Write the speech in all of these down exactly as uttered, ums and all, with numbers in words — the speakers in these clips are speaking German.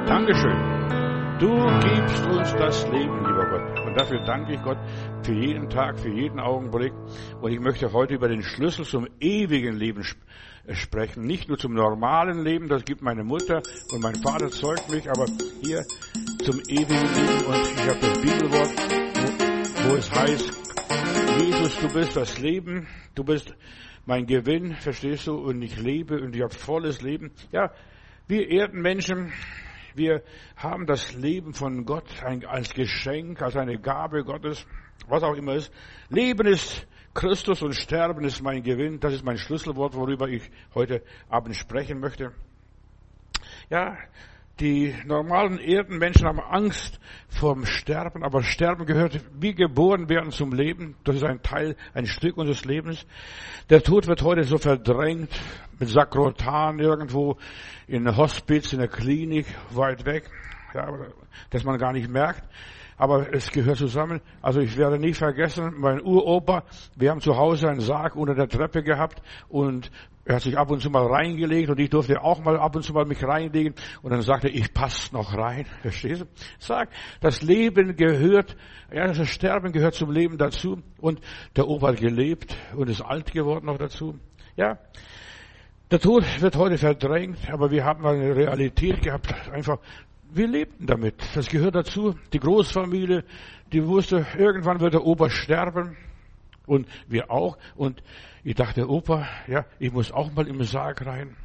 Dankeschön. Du gibst uns das Leben, lieber Gott. Und dafür danke ich Gott für jeden Tag, für jeden Augenblick. Und ich möchte heute über den Schlüssel zum ewigen Leben sp- sprechen. Nicht nur zum normalen Leben, das gibt meine Mutter und mein Vater zeugt mich, aber hier zum ewigen Leben. Und ich habe das Bibelwort, wo, wo es heißt, Jesus, du bist das Leben, du bist mein Gewinn, verstehst du? Und ich lebe und ich habe volles Leben. Ja, wir Erdenmenschen, wir haben das Leben von Gott als Geschenk, als eine Gabe Gottes, was auch immer ist. Leben ist Christus und Sterben ist mein Gewinn. Das ist mein Schlüsselwort, worüber ich heute Abend sprechen möchte. Ja, die normalen Erdenmenschen haben Angst vorm Sterben, aber Sterben gehört wie geboren werden zum Leben. Das ist ein Teil, ein Stück unseres Lebens. Der Tod wird heute so verdrängt mit Sakrotan irgendwo in einem Hospiz, in der Klinik, weit weg, ja, dass man gar nicht merkt. Aber es gehört zusammen. Also ich werde nie vergessen, mein Uropa, wir haben zu Hause einen Sarg unter der Treppe gehabt und er hat sich ab und zu mal reingelegt und ich durfte auch mal ab und zu mal mich reinlegen und dann sagte er, ich passe noch rein. Verstehst du? Sag, das Leben gehört, ja, das Sterben gehört zum Leben dazu und der Opa hat gelebt und ist alt geworden noch dazu. Ja. Der Tod wird heute verdrängt, aber wir haben eine Realität gehabt, einfach, wir lebten damit. Das gehört dazu. Die Großfamilie, die wusste, irgendwann wird der Opa sterben. Und wir auch. Und ich dachte, Opa, ja, ich muss auch mal im Sarg rein.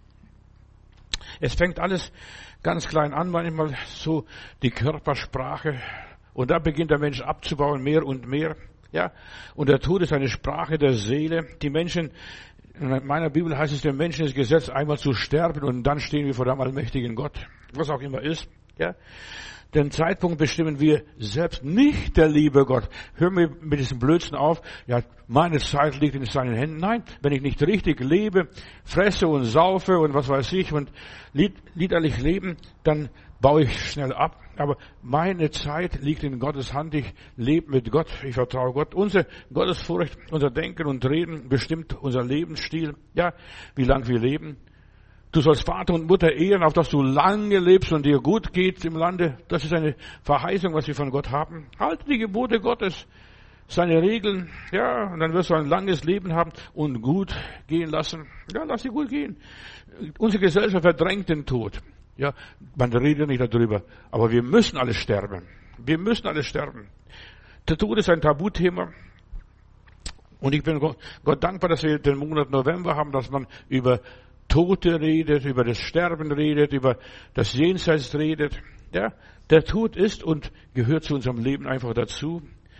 Es fängt alles ganz klein an, manchmal so die Körpersprache. Und da beginnt der Mensch abzubauen, mehr und mehr. Ja, und der Tod ist eine Sprache der Seele. Die Menschen, in meiner Bibel heißt es, dem Menschen ist gesetzt, einmal zu sterben und dann stehen wir vor dem allmächtigen Gott. Was auch immer ist, ja. Den Zeitpunkt bestimmen wir selbst, nicht der liebe Gott. Hören wir mit diesem Blödsinn auf, ja, meine Zeit liegt in seinen Händen. Nein, wenn ich nicht richtig lebe, fresse und saufe und was weiß ich und lied, liederlich leben, dann baue ich schnell ab. Aber meine Zeit liegt in Gottes Hand. Ich lebe mit Gott, ich vertraue Gott. Unsere Gottesfurcht, unser Denken und Reden bestimmt unser Lebensstil. Ja, wie lang wir leben. Du sollst Vater und Mutter ehren, auf dass du lange lebst und dir gut geht im Lande. Das ist eine Verheißung, was wir von Gott haben. Halte die Gebote Gottes, seine Regeln, ja, und dann wirst du ein langes Leben haben und gut gehen lassen. Ja, lass sie gut gehen. Unsere Gesellschaft verdrängt den Tod. Ja, man redet nicht darüber, aber wir müssen alle sterben. Wir müssen alle sterben. Der Tod ist ein Tabuthema. Und ich bin Gott dankbar, dass wir den Monat November haben, dass man über Tote redet, über das Sterben redet, über das Jenseits redet. Ja, der Tod ist und gehört zu unserem Leben einfach dazu.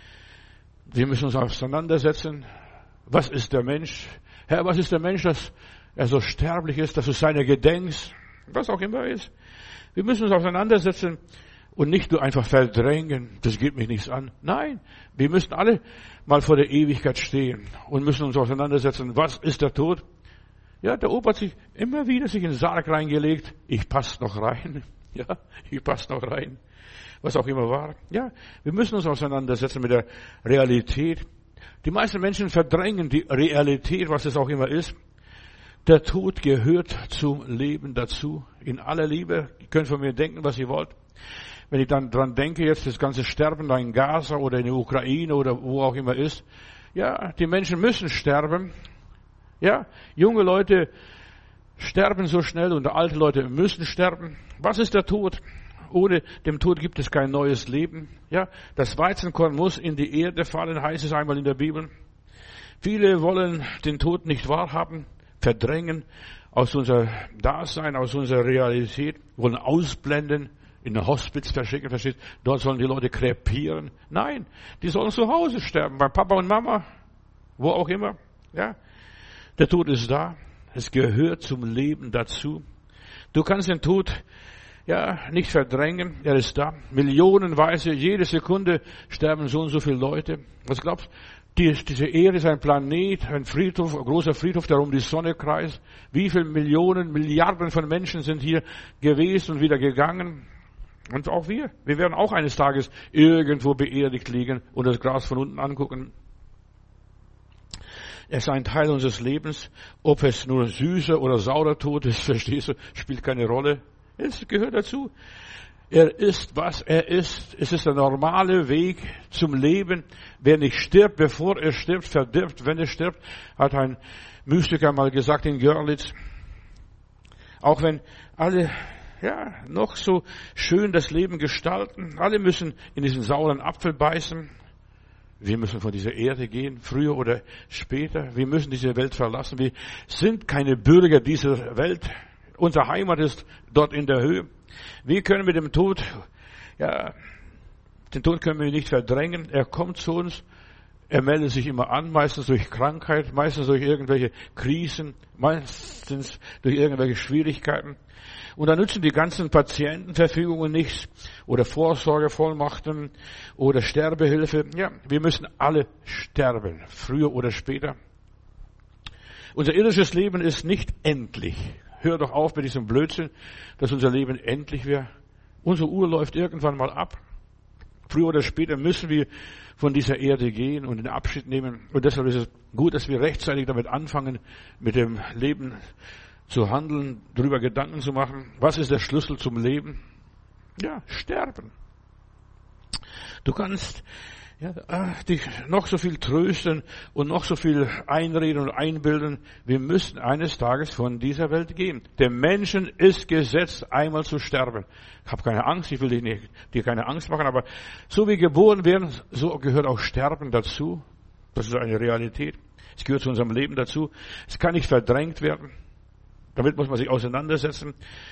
Wir müssen uns auseinandersetzen. Was ist der Mensch? Herr, was ist der Mensch, dass er so sterblich ist, dass du seiner gedenkst? Was auch immer ist. Wir müssen uns auseinandersetzen und nicht nur einfach verdrängen. Das geht mich nichts an. Nein, wir müssen alle mal vor der Ewigkeit stehen und müssen uns auseinandersetzen. Was ist der Tod? Ja, der Opa hat sich immer wieder sich in den Sarg reingelegt. Ich passe noch rein. Ja, ich passe noch rein. Was auch immer war. Ja, wir müssen uns auseinandersetzen mit der Realität. Die meisten Menschen verdrängen die Realität, was es auch immer ist. Der Tod gehört zum Leben dazu. In aller Liebe. Ihr könnt von mir denken, was ihr wollt. Wenn ich dann dran denke, jetzt das ganze Sterben da in Gaza oder in der Ukraine oder wo auch immer ist. Ja, die Menschen müssen sterben. Ja, junge Leute sterben so schnell und alte Leute müssen sterben. Was ist der Tod? Ohne dem Tod gibt es kein neues Leben. Ja, das Weizenkorn muss in die Erde fallen, heißt es einmal in der Bibel. Viele wollen den Tod nicht wahrhaben, verdrängen aus unser Dasein, aus unserer Realität, wollen ausblenden, in ein Hospiz verschicken, versteht? Dort sollen die Leute krepieren. Nein, die sollen zu Hause sterben, bei Papa und Mama, wo auch immer. Ja. Der Tod ist da. Es gehört zum Leben dazu. Du kannst den Tod, ja, nicht verdrängen. Er ist da. Millionenweise, jede Sekunde sterben so und so viele Leute. Was glaubst du? Die, diese Erde ist ein Planet, ein Friedhof, ein großer Friedhof, der um die Sonne kreist. Wie viele Millionen, Milliarden von Menschen sind hier gewesen und wieder gegangen? Und auch wir. Wir werden auch eines Tages irgendwo beerdigt liegen und das Gras von unten angucken. Er ist ein Teil unseres Lebens. Ob es nur süßer oder saurer Tod ist, verstehst du, spielt keine Rolle. Es gehört dazu. Er ist, was er ist. Es ist der normale Weg zum Leben. Wer nicht stirbt, bevor er stirbt, verdirbt, wenn er stirbt, hat ein Mystiker mal gesagt in Görlitz. Auch wenn alle, ja, noch so schön das Leben gestalten, alle müssen in diesen sauren Apfel beißen. Wir müssen von dieser Erde gehen, früher oder später. Wir müssen diese Welt verlassen. Wir sind keine Bürger dieser Welt. Unsere Heimat ist dort in der Höhe. Wir können mit dem Tod, ja, den Tod können wir nicht verdrängen. Er kommt zu uns. Er meldet sich immer an, meistens durch Krankheit, meistens durch irgendwelche Krisen, meistens durch irgendwelche Schwierigkeiten. Und da nützen die ganzen Patientenverfügungen nichts oder Vorsorgevollmachten oder Sterbehilfe. Ja, wir müssen alle sterben, früher oder später. Unser irdisches Leben ist nicht endlich. Hör doch auf mit diesem Blödsinn, dass unser Leben endlich wäre. Unsere Uhr läuft irgendwann mal ab. Früher oder später müssen wir von dieser Erde gehen und den Abschied nehmen. Und deshalb ist es gut, dass wir rechtzeitig damit anfangen, mit dem Leben zu handeln, darüber Gedanken zu machen. Was ist der Schlüssel zum Leben? Ja, sterben. Du kannst ja, dich noch so viel trösten und noch so viel einreden und einbilden. Wir müssen eines Tages von dieser Welt gehen. Dem Menschen ist gesetzt, einmal zu sterben. Ich habe keine Angst, ich will dir, nicht, dir keine Angst machen, aber so wie geboren werden, so gehört auch Sterben dazu. Das ist eine Realität. Es gehört zu unserem Leben dazu. Es kann nicht verdrängt werden. Damit muss man sich auseinandersetzen.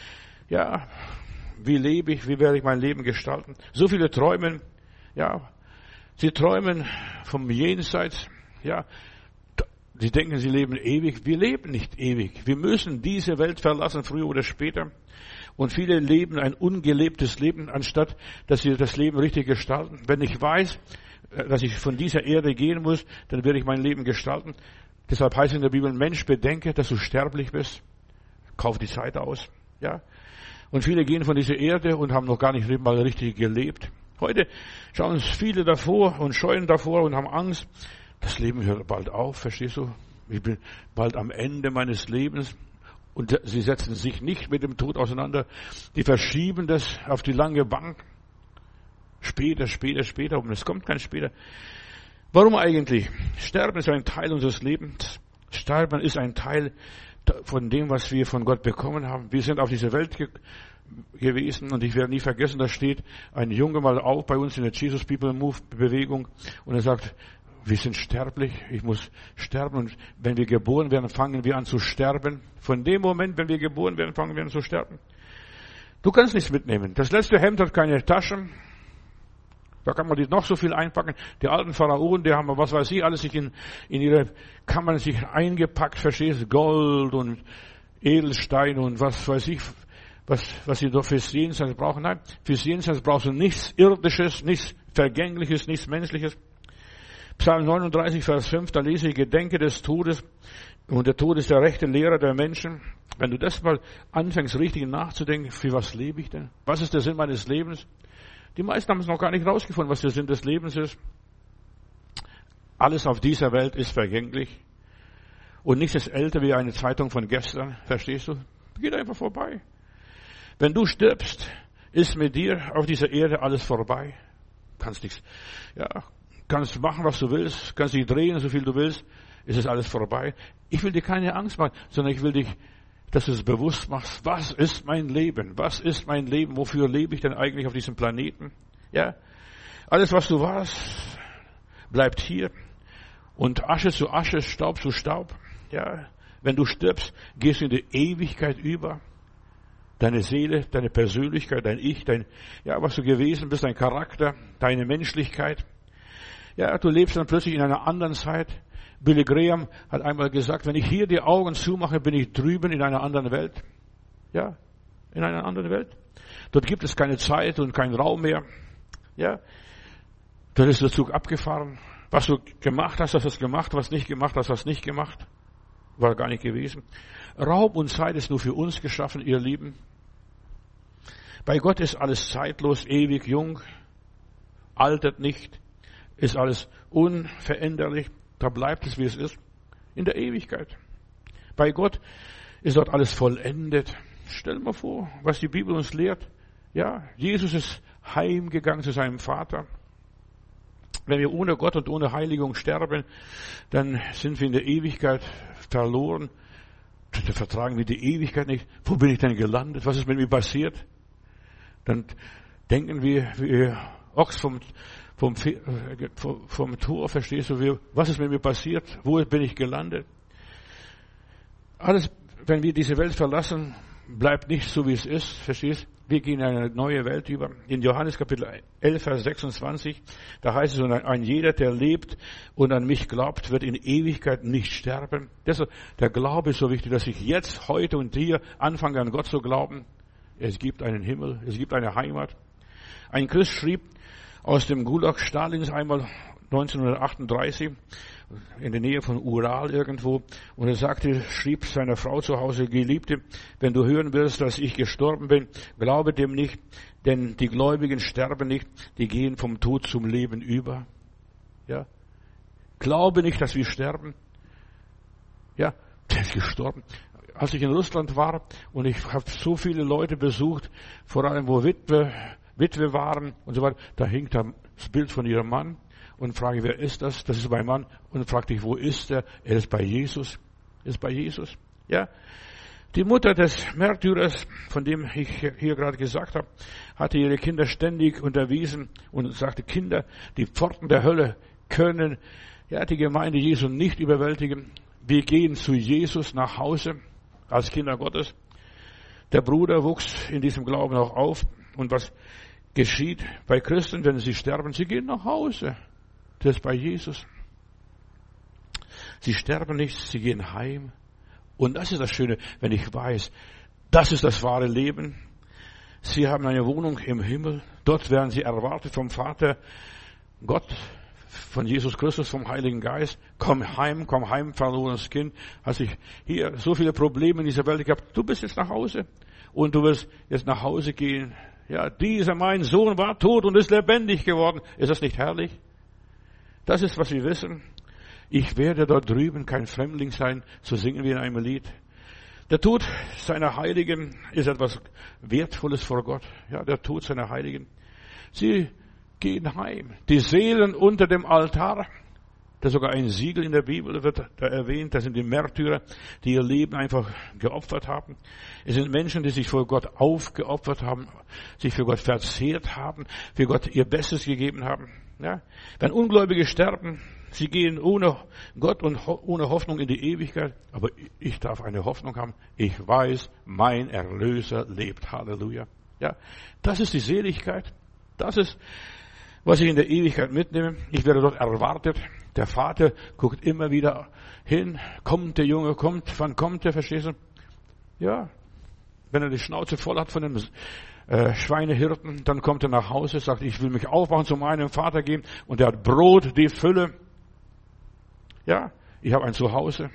Ja, wie lebe ich, wie werde ich mein Leben gestalten? So viele träumen, ja, sie träumen vom Jenseits, ja, sie denken, sie leben ewig. Wir leben nicht ewig. Wir müssen diese Welt verlassen, früher oder später. Und viele leben ein ungelebtes Leben, anstatt dass sie das Leben richtig gestalten. Wenn ich weiß, dass ich von dieser Erde gehen muss, dann werde ich mein Leben gestalten. Deshalb heißt es in der Bibel, Mensch, bedenke, dass du sterblich bist. Kauf die Zeit aus, ja. Und viele gehen von dieser Erde und haben noch gar nicht mal richtig gelebt. Heute schauen uns viele davor und scheuen davor und haben Angst. Das Leben hört bald auf, verstehst du? Ich bin bald am Ende meines Lebens. Und sie setzen sich nicht mit dem Tod auseinander. Die verschieben das auf die lange Bank. Später, später, später. Und es kommt kein später. Warum eigentlich? Sterben ist ein Teil unseres Lebens. Sterben ist ein Teil von dem, was wir von Gott bekommen haben. Wir sind auf dieser Welt ge- gewesen und ich werde nie vergessen, da steht ein Junge mal auf bei uns in der Jesus People Move Bewegung und er sagt, wir sind sterblich, ich muss sterben und wenn wir geboren werden, fangen wir an zu sterben. Von dem Moment, wenn wir geboren werden, fangen wir an zu sterben. Du kannst nichts mitnehmen. Das letzte Hemd hat keine Taschen. Da kann man die noch so viel einpacken. Die alten Pharaonen, die haben, was weiß ich, alles sich in, in ihre Kammern sich eingepackt, verstehst du, Gold und Edelsteine und was weiß ich, was, was sie doch fürs Jenseits brauchen. Nein, fürs Jenseits brauchst du nichts Irdisches, nichts Vergängliches, nichts Menschliches. Psalm neununddreißig, Vers fünf, da lese ich, Gedenke des Todes. Und der Tod ist der rechte Lehrer der Menschen. Wenn du das mal anfängst, richtig nachzudenken, für was lebe ich denn? Was ist der Sinn meines Lebens? Die meisten haben es noch gar nicht rausgefunden, was der Sinn des Lebens ist. Alles auf dieser Welt ist vergänglich. Und nichts ist älter wie eine Zeitung von gestern. Verstehst du? Geht einfach vorbei. Wenn du stirbst, ist mit dir auf dieser Erde alles vorbei. Kannst nichts, ja, kannst machen, was du willst. Kannst dich drehen, so viel du willst. Es ist alles vorbei. Ich will dir keine Angst machen, sondern ich will dich, dass du es bewusst machst. Was ist mein Leben? Was ist mein Leben? Wofür lebe ich denn eigentlich auf diesem Planeten? Ja, alles, was du warst, bleibt hier. Und Asche zu Asche, Staub zu Staub. Ja, wenn du stirbst, gehst du in die Ewigkeit über. Deine Seele, deine Persönlichkeit, dein Ich, dein, ja, was du gewesen bist, dein Charakter, deine Menschlichkeit. Ja, du lebst dann plötzlich in einer anderen Zeit. Billy Graham hat einmal gesagt, wenn ich hier die Augen zumache, bin ich drüben in einer anderen Welt. Ja, in einer anderen Welt. Dort gibt es keine Zeit und keinen Raum mehr. Ja, dort ist der Zug abgefahren. Was du gemacht hast, hast du gemacht. Was nicht gemacht hast, hast du nicht gemacht. War gar nicht gewesen. Raum und Zeit ist nur für uns geschaffen, ihr Lieben. Bei Gott ist alles zeitlos, ewig, jung, altert nicht, ist alles unveränderlich. Da bleibt es, wie es ist, in der Ewigkeit. Bei Gott ist dort alles vollendet. stell mal vor, was die Bibel uns lehrt. Ja, Jesus ist heimgegangen zu seinem Vater. Wenn wir ohne Gott und ohne Heiligung sterben, dann sind wir in der Ewigkeit verloren. Dann vertragen wir die Ewigkeit nicht. Wo bin ich denn gelandet? Was ist mit mir passiert? Dann denken wir, wie Ochs vom, vom, vom, vom Tor, verstehst du, wie, was ist mit mir passiert? Wo bin ich gelandet? Alles, wenn wir diese Welt verlassen, bleibt nicht so, wie es ist, verstehst? Wir gehen in eine neue Welt über. In Johannes Kapitel elf, Vers sechsundzwanzig, da heißt es, und ein jeder, der lebt und an mich glaubt, wird in Ewigkeit nicht sterben. Deshalb, der Glaube ist so wichtig, dass ich jetzt, heute und hier anfange, an Gott zu glauben. Es gibt einen Himmel, es gibt eine Heimat. Ein Christ schrieb aus dem Gulag Stalins einmal neunzehnhundertachtunddreißig, in der Nähe von Ural irgendwo, und er sagte, schrieb seiner Frau zu Hause, Geliebte, wenn du hören wirst, dass ich gestorben bin, glaube dem nicht, denn die Gläubigen sterben nicht, die gehen vom Tod zum Leben über. Ja, glaube nicht, dass wir sterben. Ja, der ist gestorben. Als ich in Russland war und ich habe so viele Leute besucht, vor allem wo Witwe, Witwe waren und so weiter, da hing das Bild von ihrem Mann. Und frage, wer ist das? Das ist mein Mann. Und fragte ich, wo ist er? Er ist bei Jesus. Er ist bei Jesus. Ja. Die Mutter des Märtyrers, von dem ich hier gerade gesagt habe, hatte ihre Kinder ständig unterwiesen und sagte, Kinder, die Pforten der Hölle können, ja, die Gemeinde Jesu nicht überwältigen. Wir gehen zu Jesus nach Hause als Kinder Gottes. Der Bruder wuchs in diesem Glauben auch auf. Und was geschieht bei Christen, wenn sie sterben? Sie gehen nach Hause. Das ist bei Jesus. Sie sterben nicht, sie gehen heim. Und das ist das Schöne, wenn ich weiß, das ist das wahre Leben. Sie haben eine Wohnung im Himmel. Dort werden sie erwartet vom Vater Gott, von Jesus Christus, vom Heiligen Geist. Komm heim, komm heim, verlorenes Kind. Hast ich hier so viele Probleme in dieser Welt gehabt. Du bist jetzt nach Hause. Und du wirst jetzt nach Hause gehen. Ja, dieser mein Sohn war tot und ist lebendig geworden. Ist das nicht herrlich? Das ist, was wir wissen. Ich werde dort drüben kein Fremdling sein, so singen wir in einem Lied. Der Tod seiner Heiligen ist etwas Wertvolles vor Gott. Ja, der Tod seiner Heiligen. Sie gehen heim. Die Seelen unter dem Altar. Da sogar ein Siegel in der Bibel wird da erwähnt. Das sind die Märtyrer, die ihr Leben einfach geopfert haben. Es sind Menschen, die sich vor Gott aufgeopfert haben, sich für Gott verzehrt haben, für Gott ihr Bestes gegeben haben. Ja, wenn Ungläubige sterben, sie gehen ohne Gott und ohne Hoffnung in die Ewigkeit. Aber ich darf eine Hoffnung haben. Ich weiß, mein Erlöser lebt. Halleluja. Ja, das ist die Seligkeit. Das ist, was ich in der Ewigkeit mitnehme. Ich werde dort erwartet. Der Vater guckt immer wieder hin. Kommt der Junge, kommt. Wann kommt der? Verstehst du? Ja, wenn er die Schnauze voll hat von dem Äh, Schweinehirten, dann kommt er nach Hause, sagt, ich will mich aufmachen, zu meinem Vater gehen, und er hat Brot, die Fülle. Ja, ich habe ein Zuhause.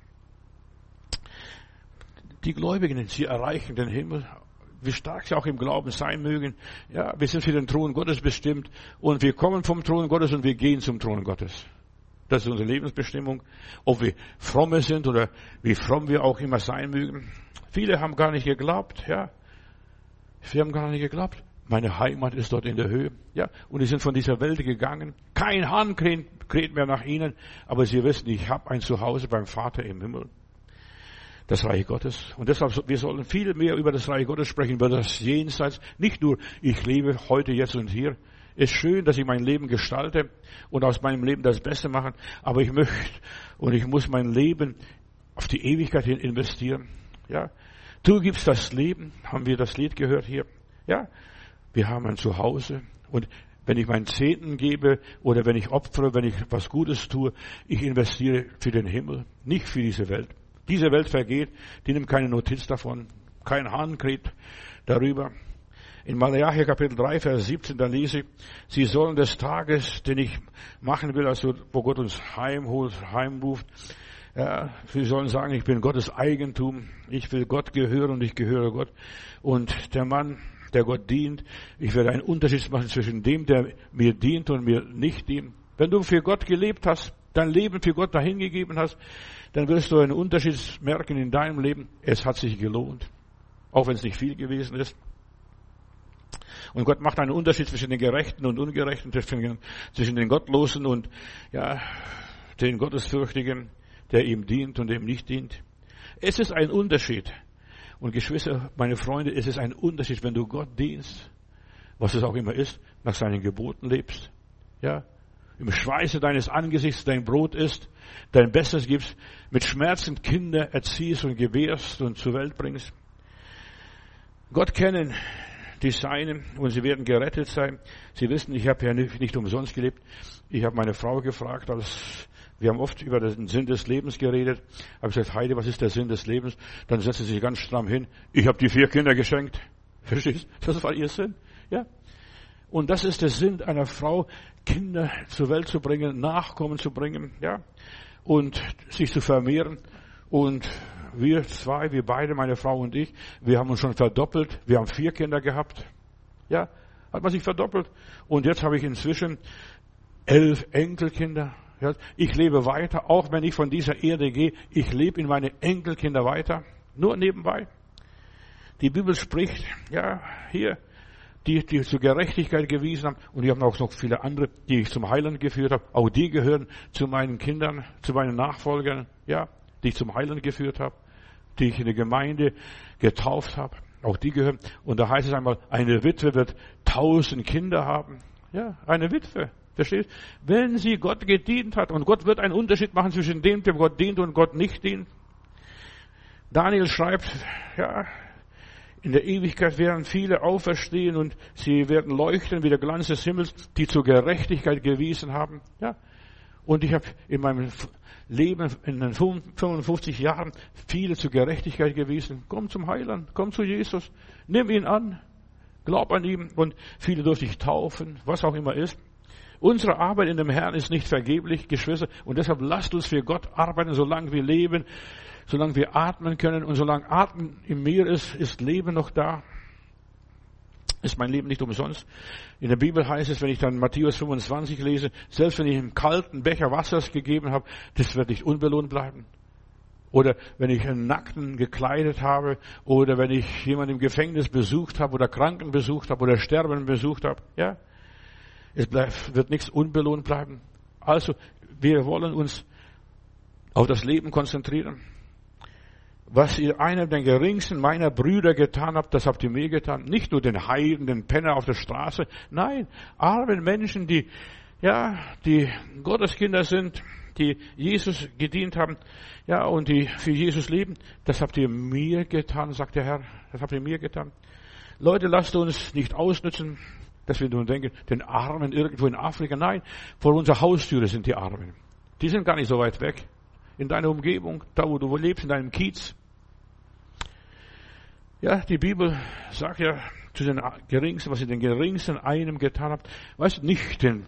Die Gläubigen, sie erreichen den Himmel, wie stark sie auch im Glauben sein mögen. Ja, wir sind für den Thron Gottes bestimmt und wir kommen vom Thron Gottes und wir gehen zum Thron Gottes. Das ist unsere Lebensbestimmung. Ob wir fromme sind oder wie fromm wir auch immer sein mögen. Viele haben gar nicht geglaubt, ja. Sie haben gar nicht geglaubt. Meine Heimat ist dort in der Höhe. Ja, und die sind von dieser Welt gegangen. Kein Hahn kräht mehr nach ihnen. Aber sie wissen, ich habe ein Zuhause beim Vater im Himmel. Das Reich Gottes. Und deshalb, wir sollen viel mehr über das Reich Gottes sprechen, über das Jenseits. Nicht nur, ich lebe heute, jetzt und hier. Es ist schön, dass ich mein Leben gestalte und aus meinem Leben das Beste mache. Aber ich möchte und ich muss mein Leben auf die Ewigkeit hin investieren. Ja. Du gibst das Leben, haben wir das Lied gehört hier. Ja, wir haben ein Zuhause. Und wenn ich meinen Zehnten gebe oder wenn ich opfere, wenn ich was Gutes tue, ich investiere für den Himmel, nicht für diese Welt. Diese Welt vergeht, die nimmt keine Notiz davon. Kein Hahn kräht darüber. In Malachi Kapitel drei, Vers siebzehn, da lese ich, sie sollen des Tages, den ich machen will, also wo Gott uns heimholt, heimruft, ja, sie sollen sagen, ich bin Gottes Eigentum, ich will Gott gehören und ich gehöre Gott. Und der Mann, der Gott dient, ich werde einen Unterschied machen zwischen dem, der mir dient und mir nicht dient. Wenn du für Gott gelebt hast, dein Leben für Gott dahingegeben hast, dann wirst du einen Unterschied merken in deinem Leben. Es hat sich gelohnt. auch wenn es nicht viel gewesen ist. Und Gott macht einen Unterschied zwischen den Gerechten und Ungerechten, zwischen den Gottlosen und ja, den Gottesfürchtigen, der ihm dient und dem nicht dient. Es ist ein Unterschied. Und Geschwister, meine Freunde, es ist ein Unterschied, wenn du Gott dienst, was es auch immer ist, nach seinen Geboten lebst, ja, im Schweiße deines Angesichts dein Brot isst, dein Bestes gibst, mit Schmerzen Kinder erziehst und gebärst und zur Welt bringst. Gott kennen die Seinen und sie werden gerettet sein. Sie wissen, ich habe ja nicht umsonst gelebt. Ich habe meine Frau gefragt, als wir haben oft über den Sinn des Lebens geredet. Habe ich gesagt, Heidi, was ist der Sinn des Lebens? Dann setzt sie sich ganz stramm hin. Ich habe die vier Kinder geschenkt. Verstehst du? Das war ihr Sinn. Ja. Und das ist der Sinn einer Frau, Kinder zur Welt zu bringen, Nachkommen zu bringen, ja, und sich zu vermehren. Und wir zwei, wir beide, meine Frau und ich, wir haben uns schon verdoppelt. Wir haben vier Kinder gehabt. Ja, hat man sich verdoppelt. Und jetzt habe ich inzwischen elf Enkelkinder. Ja, ich lebe weiter, auch wenn ich von dieser Erde gehe. Ich lebe in meine Enkelkinder weiter. Nur nebenbei. Die Bibel spricht, ja, hier, die, die zur Gerechtigkeit gewiesen haben. Und ich habe auch noch viele andere, die ich zum Heiland geführt habe. Auch die gehören zu meinen Kindern, zu meinen Nachfolgern, ja, die ich zum Heiland geführt habe, die ich in der Gemeinde getauft habe. Auch die gehören. Und da heißt es einmal, eine Witwe wird tausend Kinder haben. Ja, eine Witwe. Verstehst? Wenn sie Gott gedient hat, und Gott wird einen Unterschied machen zwischen dem, dem Gott dient und Gott nicht dient. Daniel schreibt, ja, in der Ewigkeit werden viele auferstehen und sie werden leuchten wie der Glanz des Himmels, die zur Gerechtigkeit gewiesen haben. Ja. Und ich habe in meinem Leben in den fünfundfünfzig Jahren viele zur Gerechtigkeit gewiesen. Komm zum Heiland, komm zu Jesus, nimm ihn an, glaub an ihn, und viele durfte ich taufen, was auch immer ist. Unsere Arbeit in dem Herrn ist nicht vergeblich, Geschwister, und deshalb lasst uns für Gott arbeiten, solange wir leben, solange wir atmen können, und solange Atmen im Meer ist, ist Leben noch da. Ist mein Leben nicht umsonst. In der Bibel heißt es, wenn ich dann Matthäus fünfundzwanzig lese, selbst wenn ich einen kalten Becher Wassers gegeben habe, das wird nicht unbelohnt bleiben. Oder wenn ich einen Nackten gekleidet habe, oder wenn ich jemanden im Gefängnis besucht habe, oder Kranken besucht habe, oder Sterbenden besucht habe, ja, es bleibt, wird nichts unbelohnt bleiben. Also, wir wollen uns auf das Leben konzentrieren. Was ihr einem den geringsten meiner Brüder getan habt, das habt ihr mir getan. Nicht nur den Heiden, den Penner auf der Straße. Nein, armen Menschen, die, ja, die Gotteskinder sind, die Jesus gedient haben, ja, und die für Jesus leben. Das habt ihr mir getan, sagt der Herr. Das habt ihr mir getan. Leute, lasst uns nicht ausnützen, dass wir nun denken, den Armen irgendwo in Afrika. Nein, vor unserer Haustüre sind die Armen. Die sind gar nicht so weit weg. In deiner Umgebung, da wo du lebst, in deinem Kiez. Ja, die Bibel sagt ja zu den Geringsten, was ihr den Geringsten einem getan habt. Weißt du, nicht den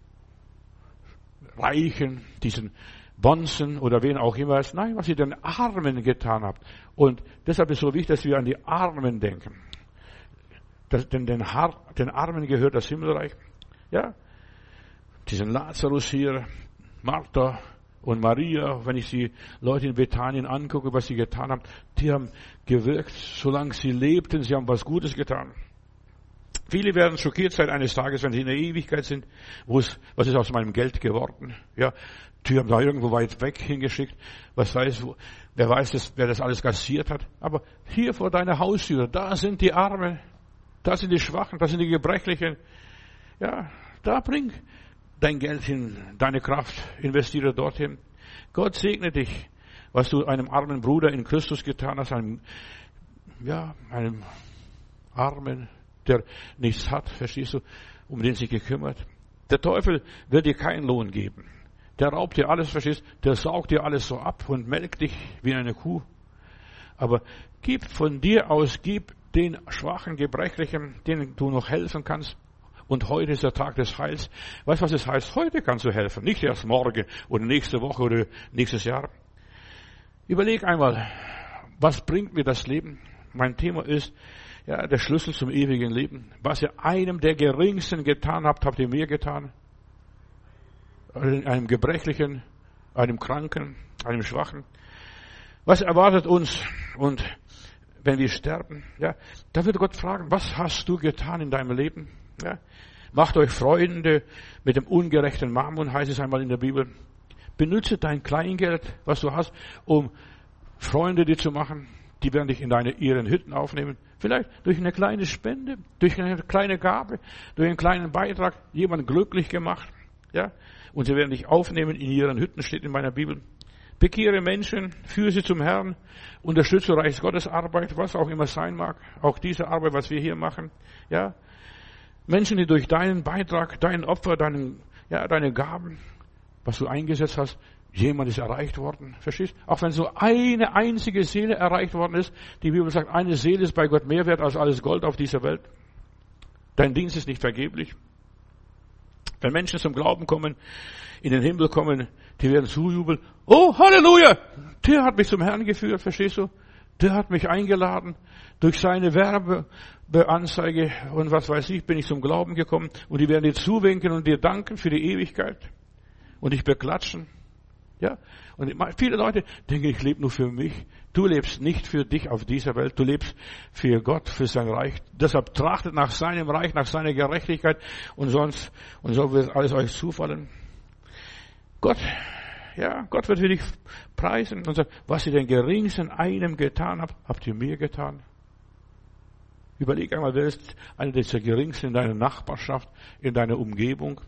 Reichen, diesen Bonzen oder wen auch immer. Nein, was ihr den Armen getan habt. Und deshalb ist es so wichtig, dass wir an die Armen denken. Das, denn den, den Armen gehört das Himmelreich. Ja, diesen Lazarus hier, Martha und Maria, wenn ich die Leute in Bethanien angucke, was sie getan haben, die haben gewirkt, solange sie lebten, sie haben was Gutes getan. Viele werden schockiert sein eines Tages, wenn sie in der Ewigkeit sind, wo es, was ist aus meinem Geld geworden? Ja, die haben da irgendwo weit weg hingeschickt. Was weiß, wo, wer weiß, das, wer das alles kassiert hat. Aber hier vor deiner Haustür, da sind die Armen, da sind die Schwachen, da sind die Gebrechlichen. Ja, da bring dein Geld hin, deine Kraft, investiere dorthin. Gott segne dich, was du einem armen Bruder in Christus getan hast, einem, ja, einem Armen, der nichts hat, verstehst du, um den sich gekümmert. Der Teufel wird dir keinen Lohn geben. Der raubt dir alles, verstehst du, der saugt dir alles so ab und melkt dich wie eine Kuh. Aber gib von dir aus, gib den Schwachen, Gebrechlichen, denen du noch helfen kannst. Und heute ist der Tag des Heils. Weißt du, was es heißt? Heute kannst du helfen. Nicht erst morgen oder nächste Woche oder nächstes Jahr. Überleg einmal, was bringt mir das Leben? Mein Thema ist, ja, der Schlüssel zum ewigen Leben. Was ihr einem der Geringsten getan habt, habt ihr mir getan. Einem Gebrechlichen, einem Kranken, einem Schwachen. Was erwartet uns? Und wenn wir sterben, ja, da wird Gott fragen, was hast du getan in deinem Leben? Ja, macht euch Freunde mit dem ungerechten Mammon, heißt es einmal in der Bibel. Benütze dein Kleingeld, was du hast, um Freunde dir zu machen. Die werden dich in deine, ihren Hütten aufnehmen. Vielleicht durch eine kleine Spende, durch eine kleine Gabe, durch einen kleinen Beitrag, jemanden glücklich gemacht. Ja, und sie werden dich aufnehmen in ihren Hütten, steht in meiner Bibel. Bekehre Menschen, führe sie zum Herrn, unterstütze Reichs Gottes Arbeit, was auch immer sein mag. Auch diese Arbeit, was wir hier machen. Ja, Menschen, die durch deinen Beitrag, dein Opfer, deinen, ja, deine Gaben, was du eingesetzt hast, jemand ist erreicht worden. Verstehst? Auch wenn so eine einzige Seele erreicht worden ist, die Bibel sagt, eine Seele ist bei Gott mehr wert als alles Gold auf dieser Welt. Dein Dienst ist nicht vergeblich. Wenn Menschen zum Glauben kommen, in den Himmel kommen, die werden zujubeln. Oh, Halleluja! Der hat mich zum Herrn geführt, verstehst du? Der hat mich eingeladen. Durch seine Werbeanzeige und was weiß ich, bin ich zum Glauben gekommen. Und die werden dir zuwinken und dir danken für die Ewigkeit. Und dich beklatschen. Ja? Und viele Leute denken, ich lebe nur für mich. Du lebst nicht für dich auf dieser Welt. Du lebst für Gott, für sein Reich. Deshalb trachtet nach seinem Reich, nach seiner Gerechtigkeit. Und sonst, und so wird alles euch zufallen. Gott, ja, Gott wird für dich preisen und sagt, was ihr den geringsten einem getan habt, habt ihr mir getan. Überleg einmal, wer ist einer dieser geringsten in deiner Nachbarschaft, in deiner Umgebung.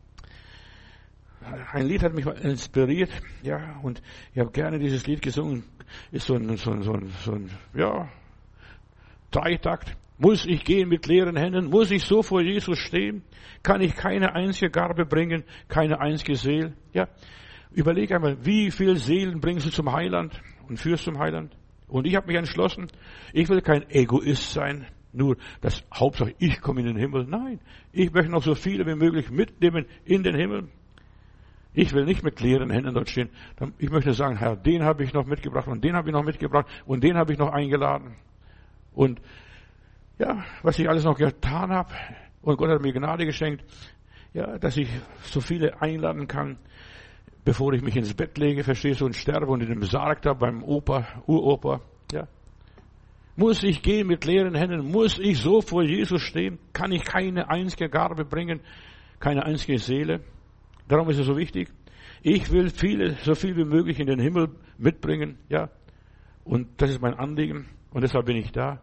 Ein Lied hat mich inspiriert, ja, und ich habe gerne dieses Lied gesungen. Ist so ein, so ein, so ein, so ein ja, Dreitakt. Muss ich gehen mit leeren Händen? Muss ich so vor Jesus stehen? Kann ich keine einzige Garbe bringen? Keine einzige Seele? Ja, überleg einmal, wie viele Seelen bringst du zum Heiland und führst zum Heiland? Und ich habe mich entschlossen, ich will kein Egoist sein, nur das Hauptsache ich komme in den Himmel. Nein, ich möchte noch so viele wie möglich mitnehmen in den Himmel. Ich will nicht mit leeren Händen dort stehen. Ich möchte sagen, Herr, den habe ich noch mitgebracht und den habe ich noch mitgebracht und den habe ich noch eingeladen. Und ja, was ich alles noch getan habe, und Gott hat mir Gnade geschenkt, ja, dass ich so viele einladen kann, bevor ich mich ins Bett lege, verstehst du, und sterbe und in dem Sarg da beim Opa, Uropa, ja. Muss ich gehen mit leeren Händen? Muss ich so vor Jesus stehen? Kann ich keine einzige Garbe bringen? Keine einzige Seele? Darum ist es so wichtig. Ich will viele, so viel wie möglich in den Himmel mitbringen, ja. Und das ist mein Anliegen. Und deshalb bin ich da.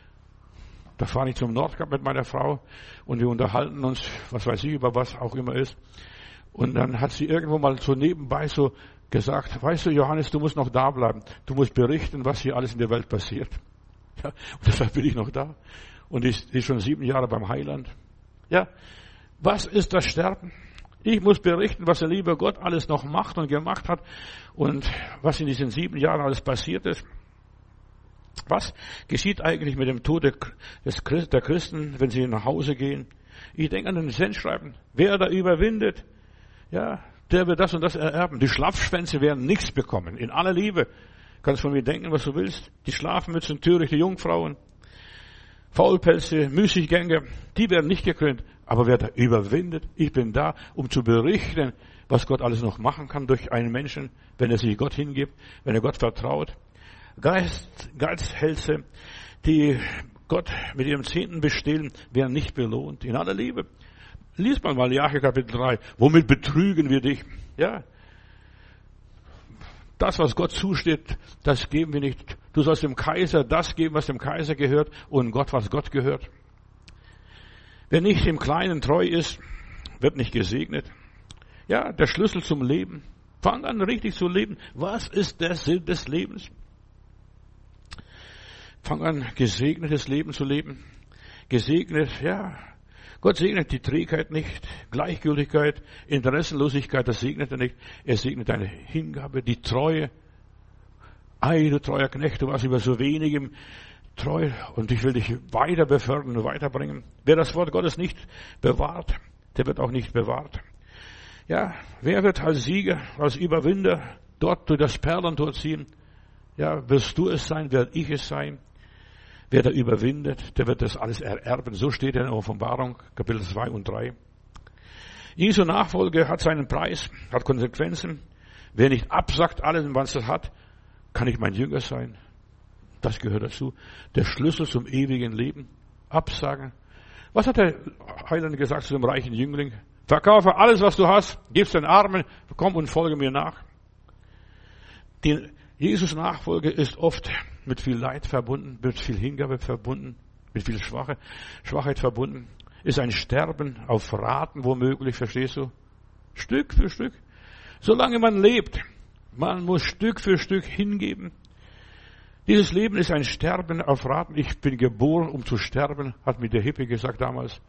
Da fahre ich zum Nordkap mit meiner Frau und wir unterhalten uns, was weiß ich, über was auch immer ist. Und dann hat sie irgendwo mal so nebenbei so gesagt, weißt du, Johannes, du musst noch da bleiben. Du musst berichten, was hier alles in der Welt passiert. Ja, und deshalb bin ich noch da. Und ich bin schon sieben Jahre beim Heiland. Ja, was ist das Sterben? Ich muss berichten, was der liebe Gott alles noch macht und gemacht hat und was in diesen sieben Jahren alles passiert ist. Was geschieht eigentlich mit dem Tod der Christen, wenn sie nach Hause gehen? Ich denke an den Sendschreiben. Wer da überwindet, ja, der wird das und das ererben. Die Schlafschwänze werden nichts bekommen. In aller Liebe. Kannst von mir denken, was du willst. Die Schlafmützen, törichte Jungfrauen, Faulpelze, Müßiggänger, die werden nicht gekrönt. Aber wer da überwindet, ich bin da, um zu berichten, was Gott alles noch machen kann durch einen Menschen, wenn er sich Gott hingibt, wenn er Gott vertraut. Geist, Geizhälse, die Gott mit ihrem Zehnten bestehlen, werden nicht belohnt. In aller Liebe. Lies mal Malachi Kapitel drei. Womit betrügen wir dich? Ja. Das, was Gott zusteht, das geben wir nicht. Du sollst dem Kaiser das geben, was dem Kaiser gehört, und Gott, was Gott gehört. Wer nicht im Kleinen treu ist, wird nicht gesegnet. Ja, der Schlüssel zum Leben. Fang an, richtig zu leben. Was ist der Sinn des Lebens? Fang an, gesegnetes Leben zu leben. Gesegnet, ja. Gott segnet die Trägheit nicht, Gleichgültigkeit, Interessenlosigkeit, das segnet er nicht. Er segnet deine Hingabe, die Treue. Ei, du treuer Knecht, du warst über so wenigem treu und ich will dich weiter befördern und weiterbringen. Wer das Wort Gottes nicht bewahrt, der wird auch nicht bewahrt. Ja, wer wird als Sieger, als Überwinder dort durch das Perlentor ziehen? Ja, wirst du es sein, werde ich es sein. Wer da überwindet, der wird das alles ererben. So steht in der Offenbarung, Kapitel zwei und drei. Jesu Nachfolge hat seinen Preis, hat Konsequenzen. Wer nicht absagt allem, was er hat, kann nicht mein Jünger sein. Das gehört dazu. Der Schlüssel zum ewigen Leben. Absagen. Was hat der Heiland gesagt zu dem reichen Jüngling? Verkaufe alles, was du hast, gib's den Armen, komm und folge mir nach. Die Jesus-Nachfolge ist oft mit viel Leid verbunden, mit viel Hingabe verbunden, mit viel Schwache, Schwachheit verbunden. Ist ein Sterben auf Raten womöglich, verstehst du? Stück für Stück. Solange man lebt, man muss Stück für Stück hingeben. Dieses Leben ist ein Sterben auf Raten. Ich bin geboren, um zu sterben, hat mir der Hippie gesagt damals.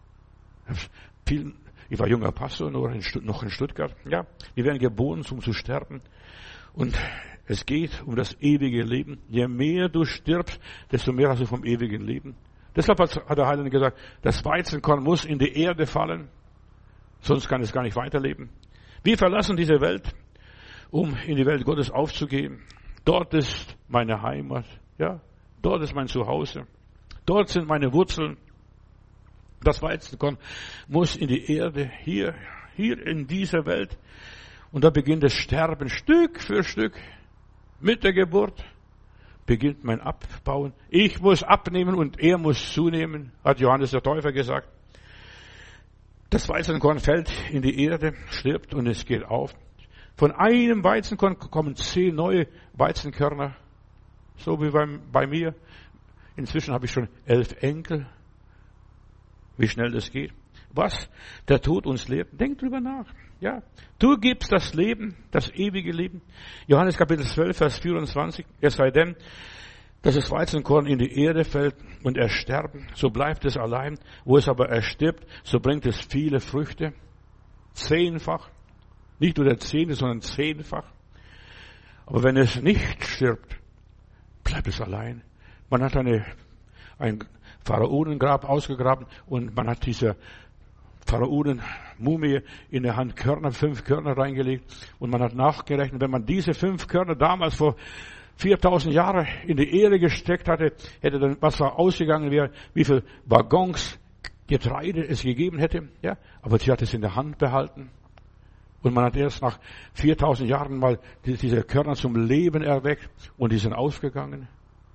Ich war junger Pastor, noch in Stuttgart. Ja, wir werden geboren, um zu sterben. Und es geht um das ewige Leben. Je mehr du stirbst, desto mehr hast du vom ewigen Leben. Deshalb hat der Heiland gesagt, das Weizenkorn muss in die Erde fallen, sonst kann es gar nicht weiterleben. Wir verlassen diese Welt, um in die Welt Gottes aufzugehen. Dort ist meine Heimat, ja, dort ist mein Zuhause. Dort sind meine Wurzeln. Das Weizenkorn muss in die Erde, hier, hier in dieser Welt. Und da beginnt das Sterben Stück für Stück. Mit der Geburt beginnt mein Abbauen. Ich muss abnehmen und er muss zunehmen, hat Johannes der Täufer gesagt. Das Weizenkorn fällt in die Erde, stirbt und es geht auf. Von einem Weizenkorn kommen zehn neue Weizenkörner, so wie bei, bei mir. Inzwischen habe ich schon elf Enkel. Wie schnell das geht. Was der Tod uns lehrt, denk drüber nach. Ja, du gibst das Leben, das ewige Leben. Johannes Kapitel zwölf, Vers vierundzwanzig. Es sei denn, dass das Weizenkorn in die Erde fällt und ersterben, so bleibt es allein. Wo es aber erstirbt, so bringt es viele Früchte. Zehnfach. Nicht nur der Zehnte, sondern zehnfach. Aber wenn es nicht stirbt, bleibt es allein. Man hat eine, ein Pharaonengrab ausgegraben und man hat diese Pharaonen-Mumie in der Hand Körner, fünf Körner reingelegt und man hat nachgerechnet, wenn man diese fünf Körner damals vor viertausend Jahren in die Erde gesteckt hatte, hätte dann, was da ausgegangen wäre, wie viel Waggons Getreide es gegeben hätte, ja. Aber sie hat es in der Hand behalten. Und man hat erst nach viertausend Jahren mal diese Körner zum Leben erweckt und die sind ausgegangen.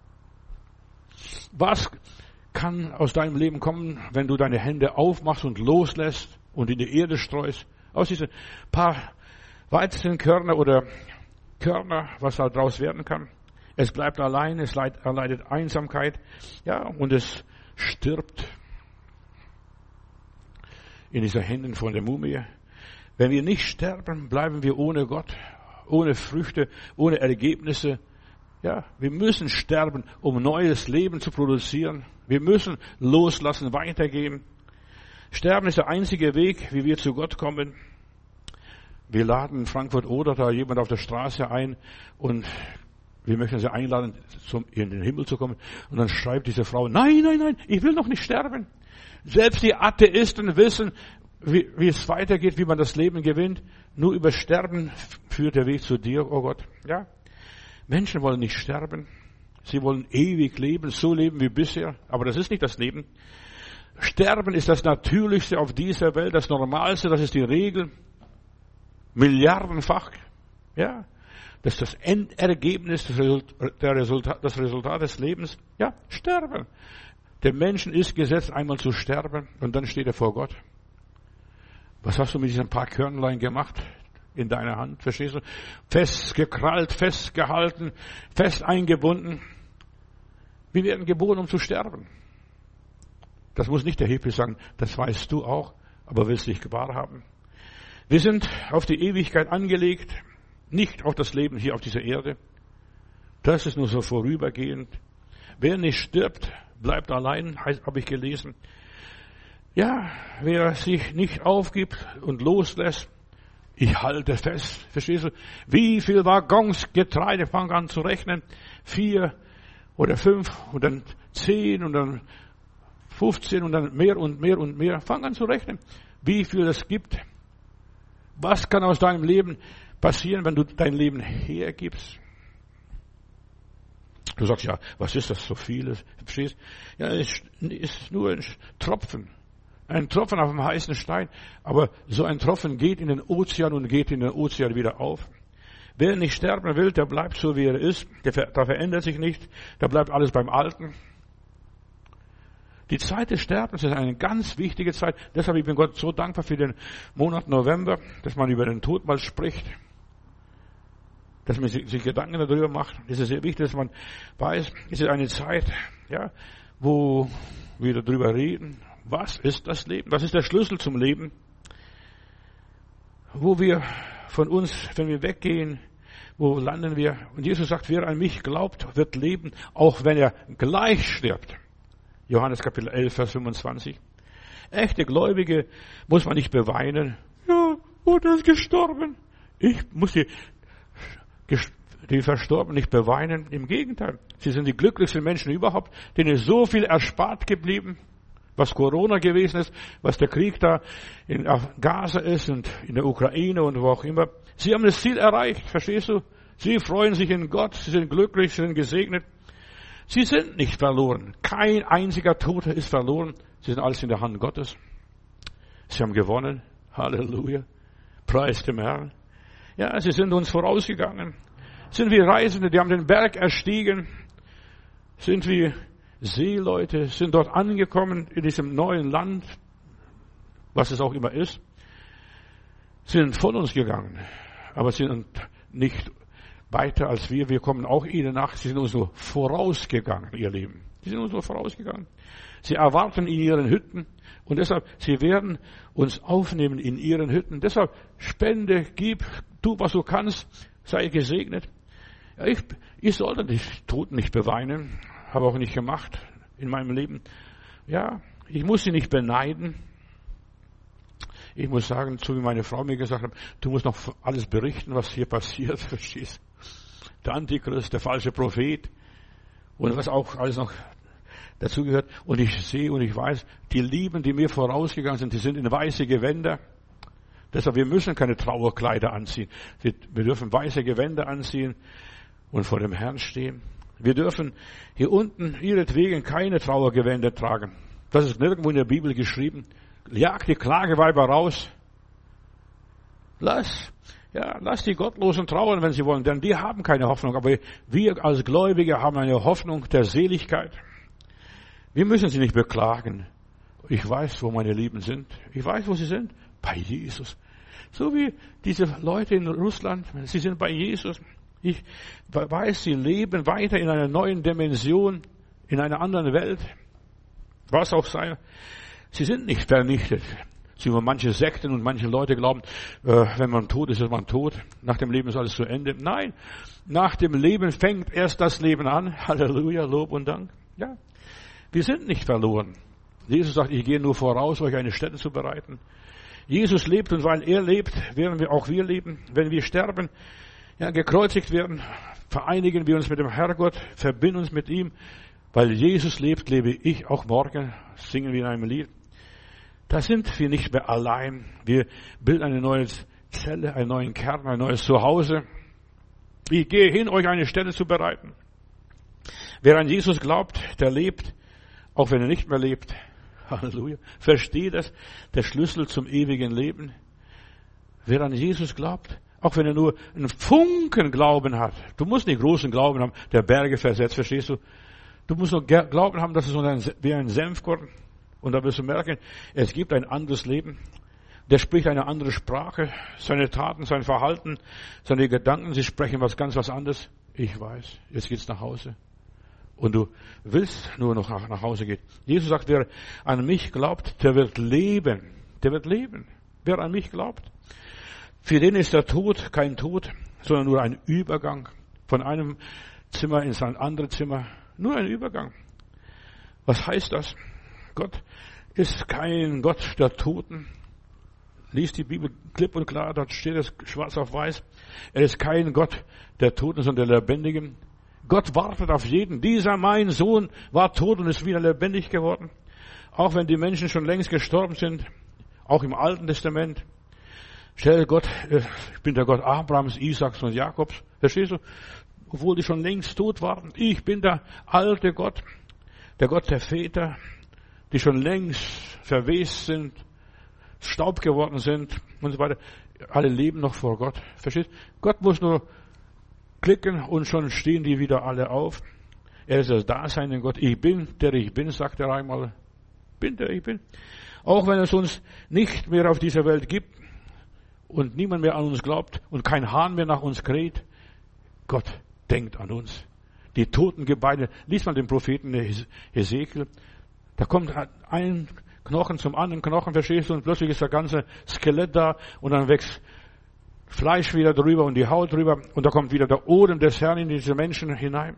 Was kann aus deinem Leben kommen, wenn du deine Hände aufmachst und loslässt und in die Erde streust? Aus diesen paar Weizenkörner oder Körner, was da draus werden kann. Es bleibt allein, es erleidet Einsamkeit, ja, und es stirbt in dieser Händen von der Mumie. Wenn wir nicht sterben, bleiben wir ohne Gott, ohne Früchte, ohne Ergebnisse. Ja, wir müssen sterben, um neues Leben zu produzieren. Wir müssen loslassen, weitergehen. Sterben ist der einzige Weg, wie wir zu Gott kommen. Wir laden in Frankfurt oder da jemand auf der Straße ein und wir möchten sie einladen, zum, in den Himmel zu kommen. Und dann schreibt diese Frau, nein, nein, nein, ich will noch nicht sterben. Selbst die Atheisten wissen, wie, wie es weitergeht, wie man das Leben gewinnt. Nur über Sterben führt der Weg zu dir, oh Gott. Ja. Menschen wollen nicht sterben. Sie wollen ewig leben, so leben wie bisher. Aber das ist nicht das Leben. Sterben ist das Natürlichste auf dieser Welt, das Normalste, das ist die Regel. Milliardenfach. Ja. Das ist das Endergebnis, das Resultat, der Resultat, das Resultat des Lebens. Ja, sterben. Der Menschen ist gesetzt, einmal zu sterben und dann steht er vor Gott. Was hast du mit diesen paar Körnlein gemacht in deiner Hand? Verstehst du? Festgekrallt, festgehalten, fest eingebunden. Wir werden geboren, um zu sterben. Das muss nicht der Hippie sagen, das weißt du auch, aber willst nicht wahrhaben. Wir sind auf die Ewigkeit angelegt, nicht auf das Leben hier auf dieser Erde. Das ist nur so vorübergehend. Wer nicht stirbt, bleibt allein, habe ich gelesen. Ja, wer sich nicht aufgibt und loslässt, ich halte fest, verstehst du? Wie viel Waggons Getreide, fang an zu rechnen, vier oder fünf und dann zehn und dann fünfzehn und dann mehr und mehr und mehr, fang an zu rechnen, wie viel es gibt. Was kann aus deinem Leben passieren, wenn du dein Leben hergibst? Du sagst, ja, was ist das so vieles? Verstehst? Ja, es ist nur ein Tropfen. Ein Tropfen auf dem heißen Stein. Aber so ein Tropfen geht in den Ozean und geht in den Ozean wieder auf. Wer nicht sterben will, der bleibt so, wie er ist. Der, da verändert sich nicht. Da bleibt alles beim Alten. Die Zeit des Sterbens ist eine ganz wichtige Zeit. Deshalb ich bin Gott so dankbar für den Monat November, dass man über den Tod mal spricht. Dass man sich Gedanken darüber macht. Es ist sehr wichtig, dass man weiß, es ist eine Zeit, ja, wo wir darüber reden. Was ist das Leben? Was ist der Schlüssel zum Leben? Wo wir von uns, wenn wir weggehen, wo landen wir? Und Jesus sagt, wer an mich glaubt, wird leben, auch wenn er gleich stirbt. Johannes Kapitel elf, Vers fünfundzwanzig. Echte Gläubige muss man nicht beweinen. Ja, oh, der ist gestorben. Ich muss die, die Verstorbenen nicht beweinen. Im Gegenteil. Sie sind die glücklichsten Menschen überhaupt, denen ist so viel erspart geblieben, was Corona gewesen ist, was der Krieg da in Gaza ist und in der Ukraine und wo auch immer. Sie haben das Ziel erreicht, verstehst du? Sie freuen sich in Gott, sie sind glücklich, sie sind gesegnet. Sie sind nicht verloren. Kein einziger Toter ist verloren. Sie sind alles in der Hand Gottes. Sie haben gewonnen. Halleluja. Preis dem Herrn. Ja, sie sind uns vorausgegangen. Sind wie Reisende, die haben den Berg erstiegen. Sind wie Seeleute, sind dort angekommen in diesem neuen Land, was es auch immer ist. Sind von uns gegangen. Aber sie sind nicht weiter als wir. Wir kommen auch ihnen nach. Sie sind uns nur vorausgegangen, ihr Leben. Sie sind uns nur vorausgegangen. Sie erwarten in ihren Hütten. Und deshalb, sie werden uns aufnehmen in ihren Hütten. Deshalb, spende, gib, tu, was du kannst. Sei gesegnet. Ja, ich, ich sollte die Toten nicht beweinen. Habe auch nicht gemacht in meinem Leben. Ja, ich muss sie nicht beneiden. Ich muss sagen, so wie meine Frau mir gesagt hat, du musst noch alles berichten, was hier passiert, verstehst? Der Antichrist, der falsche Prophet und was auch alles noch dazugehört. Und ich sehe und ich weiß, die Lieben, die mir vorausgegangen sind, die sind in weiße Gewänder. Deshalb, wir müssen keine Trauerkleider anziehen. Wir, wir dürfen weiße Gewänder anziehen und vor dem Herrn stehen. Wir dürfen hier unten ihretwegen keine Trauergewänder tragen. Das ist nirgendwo in der Bibel geschrieben. Jag die Klageweiber raus. Lass, ja, lass die Gottlosen trauern, wenn sie wollen, denn die haben keine Hoffnung. Aber wir als Gläubige haben eine Hoffnung der Seligkeit. Wir müssen sie nicht beklagen. Ich weiß, wo meine Lieben sind. Ich weiß, wo sie sind. Bei Jesus. So wie diese Leute in Russland. Sie sind bei Jesus. Ich weiß, sie leben weiter in einer neuen Dimension, in einer anderen Welt. Was auch sei. Sie sind nicht vernichtet. Sie wo manche Sekten und manche Leute glauben, äh, wenn man tot ist, ist man tot. Nach dem Leben ist alles zu Ende. Nein, nach dem Leben fängt erst das Leben an. Halleluja, Lob und Dank. Ja, wir sind nicht verloren. Jesus sagt, ich gehe nur voraus, euch eine Stätte zu bereiten. Jesus lebt und weil er lebt, werden wir auch wir leben. Wenn wir sterben, ja, gekreuzigt werden, vereinigen wir uns mit dem Herrgott, verbinden uns mit ihm. Weil Jesus lebt, lebe ich auch morgen, singen wir in einem Lied. Da sind wir nicht mehr allein. Wir bilden eine neue Zelle, einen neuen Kern, ein neues Zuhause. Ich gehe hin, euch eine Stätte zu bereiten. Wer an Jesus glaubt, der lebt, auch wenn er nicht mehr lebt. Halleluja. Versteht das? Der Schlüssel zum ewigen Leben. Wer an Jesus glaubt, auch wenn er nur einen Funken Glauben hat. Du musst nicht großen Glauben haben, der Berge versetzt, verstehst du? Du musst nur Glauben haben, dass es ein, wie ein Senfkorn. Und da wirst du merken, es gibt ein anderes Leben. Der spricht eine andere Sprache. Seine Taten, sein Verhalten, seine Gedanken, sie sprechen was ganz was anderes. Ich weiß, jetzt geht's nach Hause. Und du willst nur noch nach, nach Hause gehen. Jesus sagt, wer an mich glaubt, der wird leben. Der wird leben. Wer an mich glaubt. Für den ist der Tod kein Tod, sondern nur ein Übergang. Von einem Zimmer ins andere Zimmer. Nur ein Übergang. Was heißt das? Gott ist kein Gott der Toten. Lies die Bibel klipp und klar, dort steht es schwarz auf weiß. Er ist kein Gott der Toten, sondern der Lebendigen. Gott wartet auf jeden. Dieser mein Sohn war tot und ist wieder lebendig geworden. Auch wenn die Menschen schon längst gestorben sind, auch im Alten Testament. Stell Gott, ich bin der Gott Abrahams, Isaaks und Jakobs. Verstehst du? Obwohl die schon längst tot waren. Ich bin der alte Gott, der Gott der Väter, die schon längst verwest sind, Staub geworden sind und so weiter. Alle leben noch vor Gott. Verstehst du? Gott muss nur klicken und schon stehen die wieder alle auf. Er ist das Dasein in Gott. Ich bin, der ich bin, sagt er einmal. Bin, der ich bin. Auch wenn es uns nicht mehr auf dieser Welt gibt und niemand mehr an uns glaubt und kein Hahn mehr nach uns kräht, Gott denkt an uns. Die toten Gebeine, lies mal den Propheten Hesekiel, da kommt ein Knochen zum anderen Knochen, verstehst du, und plötzlich ist der ganze Skelett da und dann wächst Fleisch wieder drüber und die Haut drüber und da kommt wieder der Odem des Herrn in diese Menschen hinein.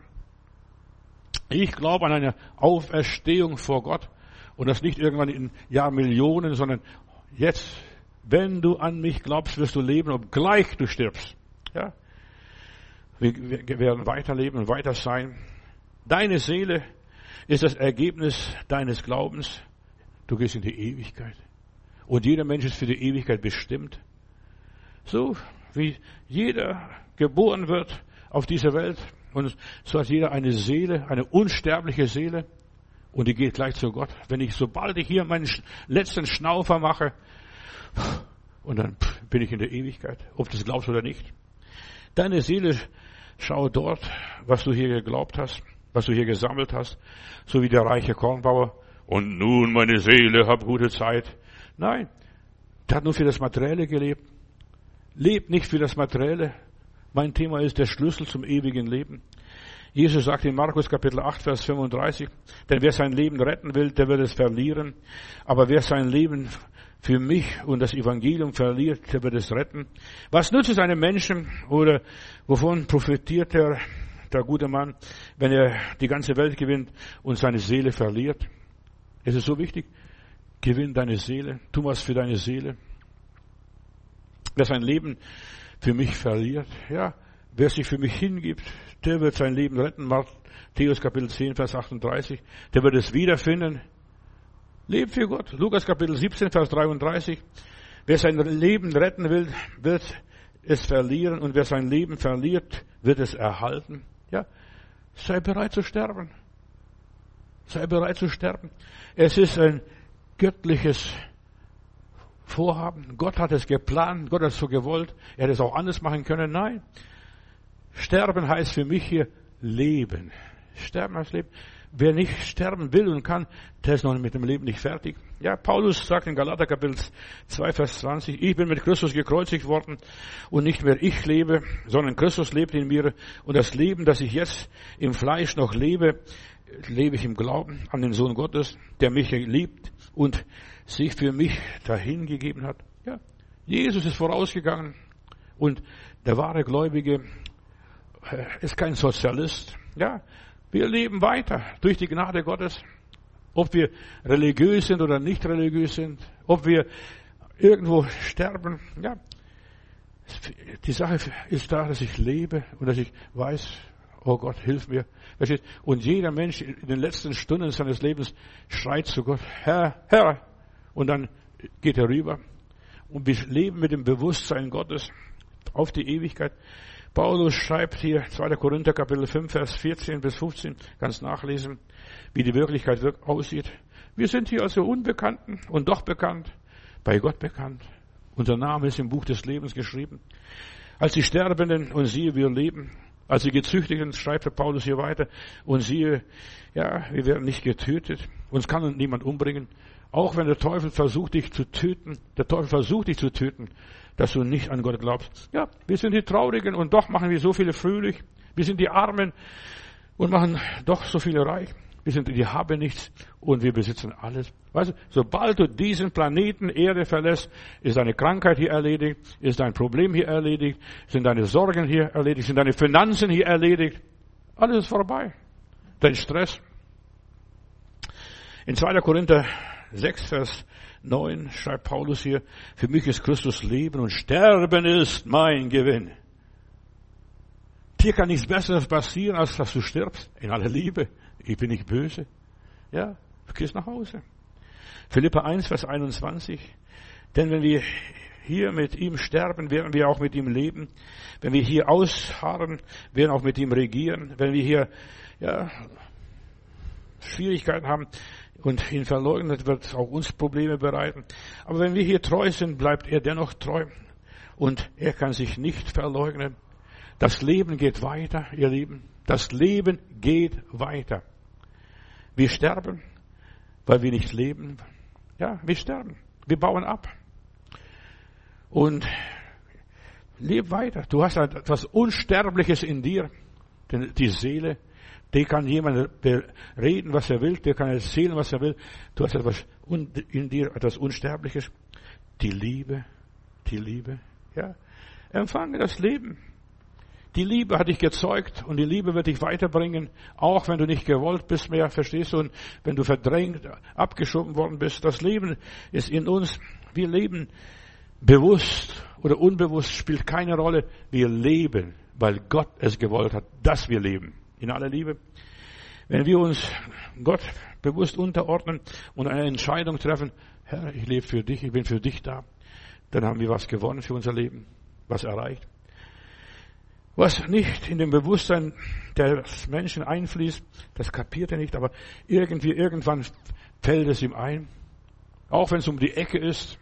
Ich glaube an eine Auferstehung vor Gott und das nicht irgendwann in Jahrmillionen, sondern jetzt, wenn du an mich glaubst, wirst du leben, obgleich du stirbst. Ja? Wir werden weiterleben und weiter sein. Deine Seele ist das Ergebnis deines Glaubens. Du gehst in die Ewigkeit. Und jeder Mensch ist für die Ewigkeit bestimmt. So wie jeder geboren wird auf dieser Welt. Und so hat jeder eine Seele, eine unsterbliche Seele. Und die geht gleich zu Gott. Wenn ich, sobald ich hier meinen letzten Schnaufer mache, und dann bin ich in der Ewigkeit, ob du es glaubst oder nicht. Deine Seele, schau dort, was du hier geglaubt hast, was du hier gesammelt hast, so wie der reiche Kornbauer. Und nun, meine Seele, hab gute Zeit. Nein, der hat nur für das Materielle gelebt. Lebt nicht für das Materielle. Mein Thema ist der Schlüssel zum ewigen Leben. Jesus sagt in Markus Kapitel acht, Vers fünfunddreißig, denn wer sein Leben retten will, der wird es verlieren. Aber wer sein Leben für mich und das Evangelium verliert, der wird es retten. Was nützt es einem Menschen oder wovon profitiert der, der gute Mann, wenn er die ganze Welt gewinnt und seine Seele verliert? Es ist so wichtig, gewinn deine Seele, tu was für deine Seele. Wer sein Leben für mich verliert, ja, wer sich für mich hingibt, der wird sein Leben retten. Matthäus Kapitel zehn, Vers achtunddreißig, der wird es wiederfinden. Leb für Gott. Lukas Kapitel siebzehn, Vers dreiunddreißig, wer sein Leben retten will, wird es verlieren und wer sein Leben verliert, wird es erhalten. Ja, sei bereit zu sterben. Sei bereit zu sterben. Es ist ein göttliches Vorhaben. Gott hat es geplant, Gott hat es so gewollt. Er hätte es auch anders machen können. Nein. Sterben heißt für mich hier Leben. Sterben heißt Leben. Wer nicht sterben will und kann, der ist noch mit dem Leben nicht fertig. Ja, Paulus sagt in Galater Kapitel zwei, Vers zwanzig, ich bin mit Christus gekreuzigt worden und nicht mehr ich lebe, sondern Christus lebt in mir und das Leben, das ich jetzt im Fleisch noch lebe, lebe ich im Glauben an den Sohn Gottes, der mich liebt und sich für mich dahingegeben hat. Ja, Jesus ist vorausgegangen und der wahre Gläubige ist kein Sozialist. Ja, wir leben weiter durch die Gnade Gottes. Ob wir religiös sind oder nicht religiös sind, ob wir irgendwo sterben. Ja, die Sache ist da, dass ich lebe und dass ich weiß, oh Gott, hilf mir. Und jeder Mensch in den letzten Stunden seines Lebens schreit zu Gott, Herr, Herr. Und dann geht er rüber. Und wir leben mit dem Bewusstsein Gottes auf die Ewigkeit. Paulus schreibt hier, zweiter Korinther Kapitel fünf, Vers vierzehn bis fünfzehn, kannst nachlesen, wie die Wirklichkeit aussieht. Wir sind hier also Unbekannten und doch bekannt, bei Gott bekannt. Unser Name ist im Buch des Lebens geschrieben. Als die Sterbenden und siehe, wir leben. Als die Gezüchtigten, schreibt der Paulus hier weiter, und siehe, ja, wir werden nicht getötet. Uns kann niemand umbringen. Auch wenn der Teufel versucht, dich zu töten, der Teufel versucht, dich zu töten, dass du nicht an Gott glaubst. Ja, wir sind die Traurigen und doch machen wir so viele fröhlich. Wir sind die Armen und machen doch so viele reich. Wir sind die haben nichts und wir besitzen alles. Weißt du, sobald du diesen Planeten Erde verlässt, ist deine Krankheit hier erledigt, ist dein Problem hier erledigt, sind deine Sorgen hier erledigt, sind deine Finanzen hier erledigt. Alles ist vorbei. Dein Stress. In zweiter Korinther sechs, Vers neun schreibt Paulus hier, für mich ist Christus Leben und Sterben ist mein Gewinn. Dir kann nichts Besseres passieren, als dass du stirbst. In aller Liebe. Ich bin nicht böse. Ja, du gehst nach Hause. Philipper eins, Vers einundzwanzig. Denn wenn wir hier mit ihm sterben, werden wir auch mit ihm leben. Wenn wir hier ausharren, werden auch mit ihm regieren. Wenn wir hier, ja, Schwierigkeiten haben und ihn verleugnet, wird es auch uns Probleme bereiten. Aber wenn wir hier treu sind, bleibt er dennoch treu. Und er kann sich nicht verleugnen. Das Leben geht weiter, ihr Lieben. Das Leben geht weiter. Wir sterben, weil wir nicht leben. Ja, wir sterben. Wir bauen ab. Und leb weiter. Du hast etwas Unsterbliches in dir. Denn die Seele, die kann jemand reden, was er will. Der kann erzählen, was er will. Du hast etwas in dir, etwas Unsterbliches. Die Liebe, die Liebe. Ja, empfange das Leben. Die Liebe hat dich gezeugt und die Liebe wird dich weiterbringen, auch wenn du nicht gewollt bist mehr, verstehst du? Und wenn du verdrängt, abgeschoben worden bist. Das Leben ist in uns. Wir leben bewusst oder unbewusst, spielt keine Rolle. Wir leben, weil Gott es gewollt hat, dass wir leben. In aller Liebe. Wenn wir uns Gott bewusst unterordnen und eine Entscheidung treffen, Herr, ich lebe für dich, ich bin für dich da, dann haben wir was gewonnen für unser Leben, was erreicht. Was nicht in dem Bewusstsein des Menschen einfließt, das kapiert er nicht, aber irgendwie, irgendwann fällt es ihm ein. Auch wenn es um die Ecke ist.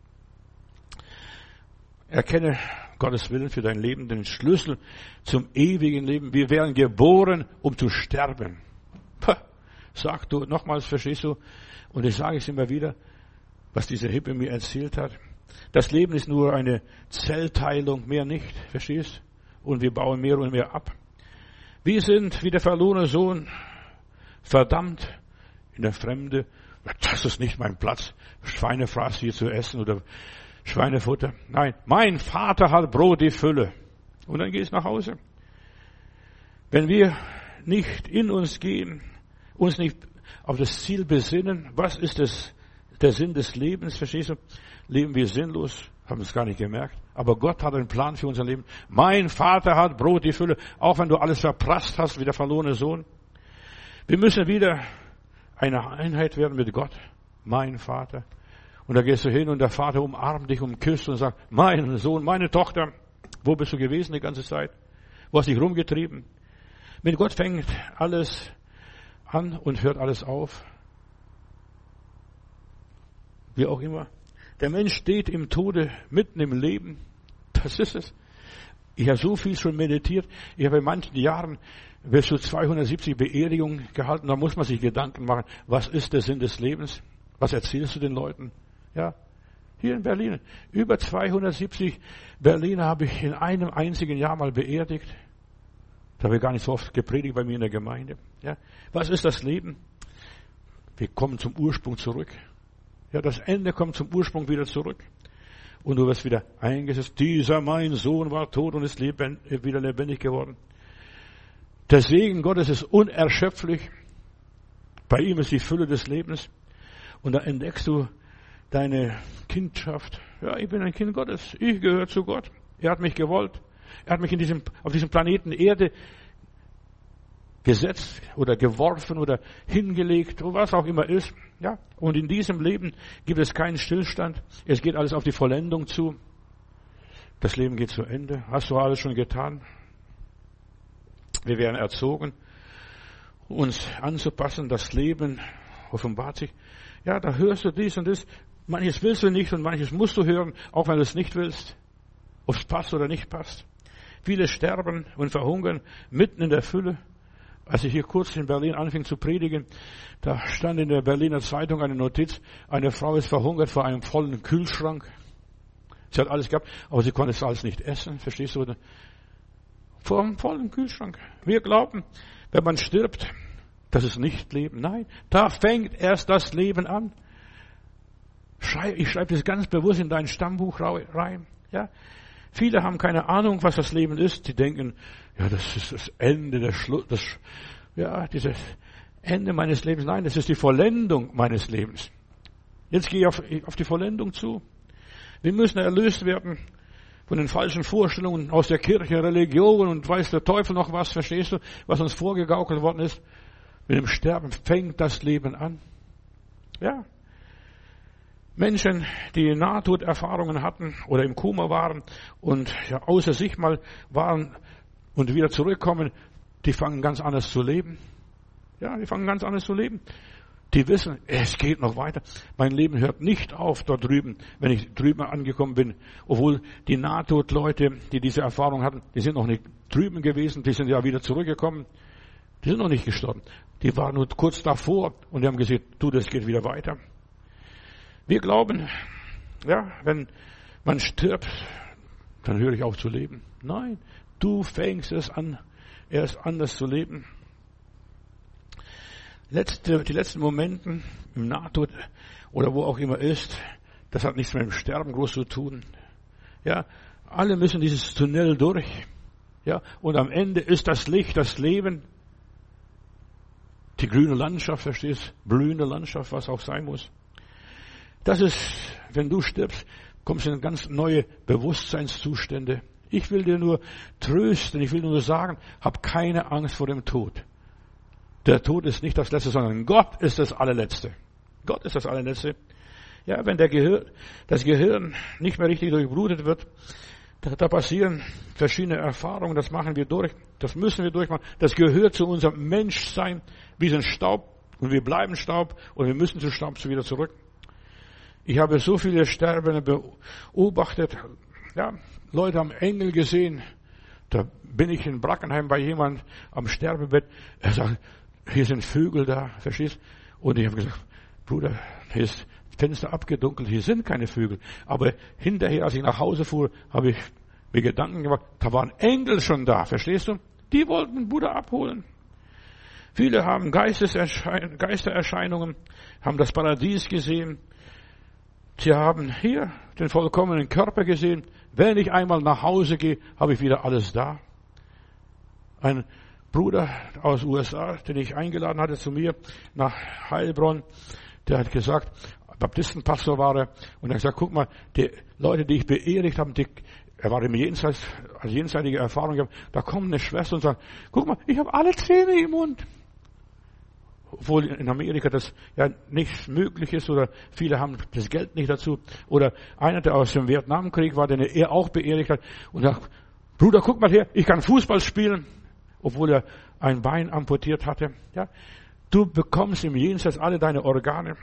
Erkenne Gottes Willen für dein Leben, den Schlüssel zum ewigen Leben. Wir werden geboren, um zu sterben. Pah, sag du, nochmals, verstehst du? Und ich sage es immer wieder, was dieser Hippe mir erzählt hat. Das Leben ist nur eine Zellteilung, mehr nicht, verstehst? Und wir bauen mehr und mehr ab. Wir sind wie der verlorene Sohn verdammt in der Fremde. Das ist nicht mein Platz, Schweinefraß hier zu essen oder Schweinefutter. Nein, mein Vater hat Brot die Fülle. Und dann gehst du nach Hause. Wenn wir nicht in uns gehen, uns nicht auf das Ziel besinnen, was ist das, der Sinn des Lebens, verstehst du? Leben wir sinnlos, haben es gar nicht gemerkt. Aber Gott hat einen Plan für unser Leben. Mein Vater hat Brot die Fülle, auch wenn du alles verprasst hast wie der verlorene Sohn. Wir müssen wieder eine Einheit werden mit Gott. Mein Vater. Und da gehst du hin und der Vater umarmt dich und küsst und sagt, mein Sohn, meine Tochter, wo bist du gewesen die ganze Zeit? Wo hast dich rumgetrieben? Mit Gott fängt alles an und hört alles auf. Wie auch immer. Der Mensch steht im Tode, mitten im Leben. Das ist es. Ich habe so viel schon meditiert. Ich habe in manchen Jahren bis zu zweihundertsiebzig Beerdigungen gehalten. Da muss man sich Gedanken machen, was ist der Sinn des Lebens? Was erzählst du den Leuten? Ja, hier in Berlin. Über zweihundertsiebzig Berliner habe ich in einem einzigen Jahr mal beerdigt. Da habe ich gar nicht so oft gepredigt bei mir in der Gemeinde. Ja, was ist das Leben? Wir kommen zum Ursprung zurück. Ja, das Ende kommt zum Ursprung wieder zurück. Und du wirst wieder eingesetzt. Dieser mein Sohn war tot und ist leben, wieder lebendig geworden. Der Segen Gottes ist unerschöpflich. Bei ihm ist die Fülle des Lebens. Und da entdeckst du deine Kindschaft. Ja, ich bin ein Kind Gottes. Ich gehöre zu Gott. Er hat mich gewollt. Er hat mich in diesem, auf diesem Planeten Erde gesetzt oder geworfen oder hingelegt oder was auch immer ist. Ja, und in diesem Leben gibt es keinen Stillstand. Es geht alles auf die Vollendung zu. Das Leben geht zu Ende. Hast du alles schon getan? Wir werden erzogen, uns anzupassen. Das Leben offenbart sich. Ja, da hörst du dies und das. Manches willst du nicht und manches musst du hören, auch wenn du es nicht willst. Ob es passt oder nicht passt. Viele sterben und verhungern mitten in der Fülle. Als ich hier kurz in Berlin anfing zu predigen, da stand in der Berliner Zeitung eine Notiz, eine Frau ist verhungert vor einem vollen Kühlschrank. Sie hat alles gehabt, aber sie konnte es alles nicht essen, verstehst du? Vor einem vollen Kühlschrank. Wir glauben, wenn man stirbt, das ist nicht Leben. Nein, da fängt erst das Leben an. Ich schreibe das ganz bewusst in dein Stammbuch rein. Ja? Viele haben keine Ahnung, was das Leben ist. Die denken, ja, das ist das Ende, der Schluss, das, ja, dieses Ende meines Lebens. Nein, das ist die Vollendung meines Lebens. Jetzt gehe ich auf, auf die Vollendung zu. Wir müssen erlöst werden von den falschen Vorstellungen aus der Kirche, Religion und weiß der Teufel noch was, verstehst du, was uns vorgegaukelt worden ist. Mit dem Sterben fängt das Leben an. Ja. Menschen, die Nahtoderfahrungen hatten oder im Koma waren und ja, außer sich mal waren und wieder zurückkommen, die fangen ganz anders zu leben. Ja, die fangen ganz anders zu leben. Die wissen, es geht noch weiter. Mein Leben hört nicht auf dort drüben, wenn ich drüben angekommen bin. Obwohl die Nahtodleute, die diese Erfahrung hatten, die sind noch nicht drüben gewesen, die sind ja wieder zurückgekommen. Die sind noch nicht gestorben. Die waren nur kurz davor und die haben gesagt, du, das geht wieder weiter. Wir glauben, ja, wenn man stirbt, dann höre ich auf zu leben. Nein, du fängst es an, erst anders zu leben. Letzte, die letzten Momente im Nahtod oder wo auch immer ist, das hat nichts mit dem Sterben groß zu tun. Ja, alle müssen dieses Tunnel durch. Ja, und am Ende ist das Licht, das Leben, die grüne Landschaft, verstehst? Blühende Landschaft, was auch sein muss. Das ist, wenn du stirbst, kommst du in ganz neue Bewusstseinszustände. Ich will dir nur trösten, ich will nur sagen, hab keine Angst vor dem Tod. Der Tod ist nicht das Letzte, sondern Gott ist das Allerletzte. Gott ist das Allerletzte. Ja, wenn der Gehirn, das Gehirn nicht mehr richtig durchblutet wird, da, da passieren verschiedene Erfahrungen, das machen wir durch, das müssen wir durchmachen. Das gehört zu unserem Menschsein. Wir sind Staub und wir bleiben Staub und wir müssen zu Staub wieder zurück. Ich habe so viele Sterbende beobachtet, ja, Leute haben Engel gesehen. Da bin ich in Brackenheim bei jemand am Sterbebett. Er sagt, hier sind Vögel da, verstehst? Und ich habe gesagt, Bruder, hier ist Fenster abgedunkelt, hier sind keine Vögel. Aber hinterher, als ich nach Hause fuhr, habe ich mir Gedanken gemacht, da waren Engel schon da, verstehst du? Die wollten den Bruder abholen. Viele haben Geistererscheinungen, haben das Paradies gesehen. Sie haben hier den vollkommenen Körper gesehen. Wenn ich einmal nach Hause gehe, habe ich wieder alles da. Ein Bruder aus U S A, den ich eingeladen hatte zu mir nach Heilbronn, der hat gesagt, Baptistenpastor war er, und er hat gesagt, guck mal, die Leute, die ich beerdigt habe, die, er war im Jenseits, also jenseitige Erfahrung gehabt, da kommt eine Schwester und sagt, guck mal, ich habe alle Zähne im Mund. Obwohl in Amerika das ja nicht möglich ist oder viele haben das Geld nicht dazu. Oder einer, der aus dem Vietnamkrieg war, den er auch beerdigt hat und sagt, Bruder, guck mal her, ich kann Fußball spielen, obwohl er ein Bein amputiert hatte. Ja, du bekommst im Jenseits alle deine Organe.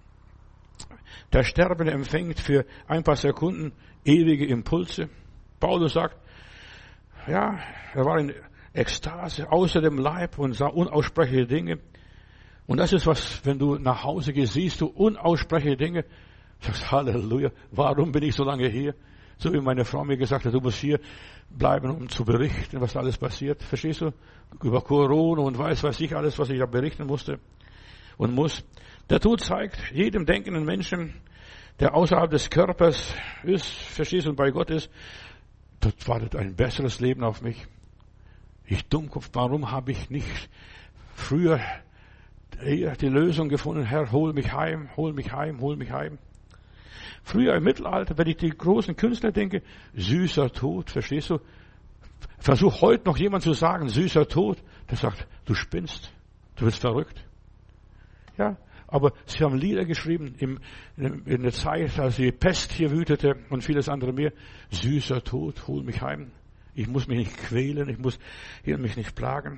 Der Sterbende empfängt für ein paar Sekunden ewige Impulse. Paulus sagt, ja, er war in Ekstase außer dem Leib und sah unaussprechliche Dinge. Und das ist was, wenn du nach Hause gehst, siehst du unaussprechliche Dinge. Sagst, Halleluja, warum bin ich so lange hier? So wie meine Frau mir gesagt hat, du musst hier bleiben, um zu berichten, was da alles passiert. Verstehst du? Über Corona und weiß, weiß ich alles, was ich da berichten musste und muss. Der Tod zeigt jedem denkenden Menschen, der außerhalb des Körpers ist, verstehst du, und bei Gott ist, dort wartet ein besseres Leben auf mich. Ich Dummkopf, warum habe ich nicht früher die Lösung gefunden? Herr, hol mich heim, hol mich heim, hol mich heim. Früher im Mittelalter, wenn ich die großen Künstler denke, süßer Tod, verstehst du? Versuch heute noch jemand zu sagen, süßer Tod, der sagt, du spinnst, du bist verrückt. Ja, aber sie haben Lieder geschrieben in, in der Zeit, als die Pest hier wütete und vieles andere mehr. Süßer Tod, hol mich heim. Ich muss mich nicht quälen, ich muss hier mich nicht plagen.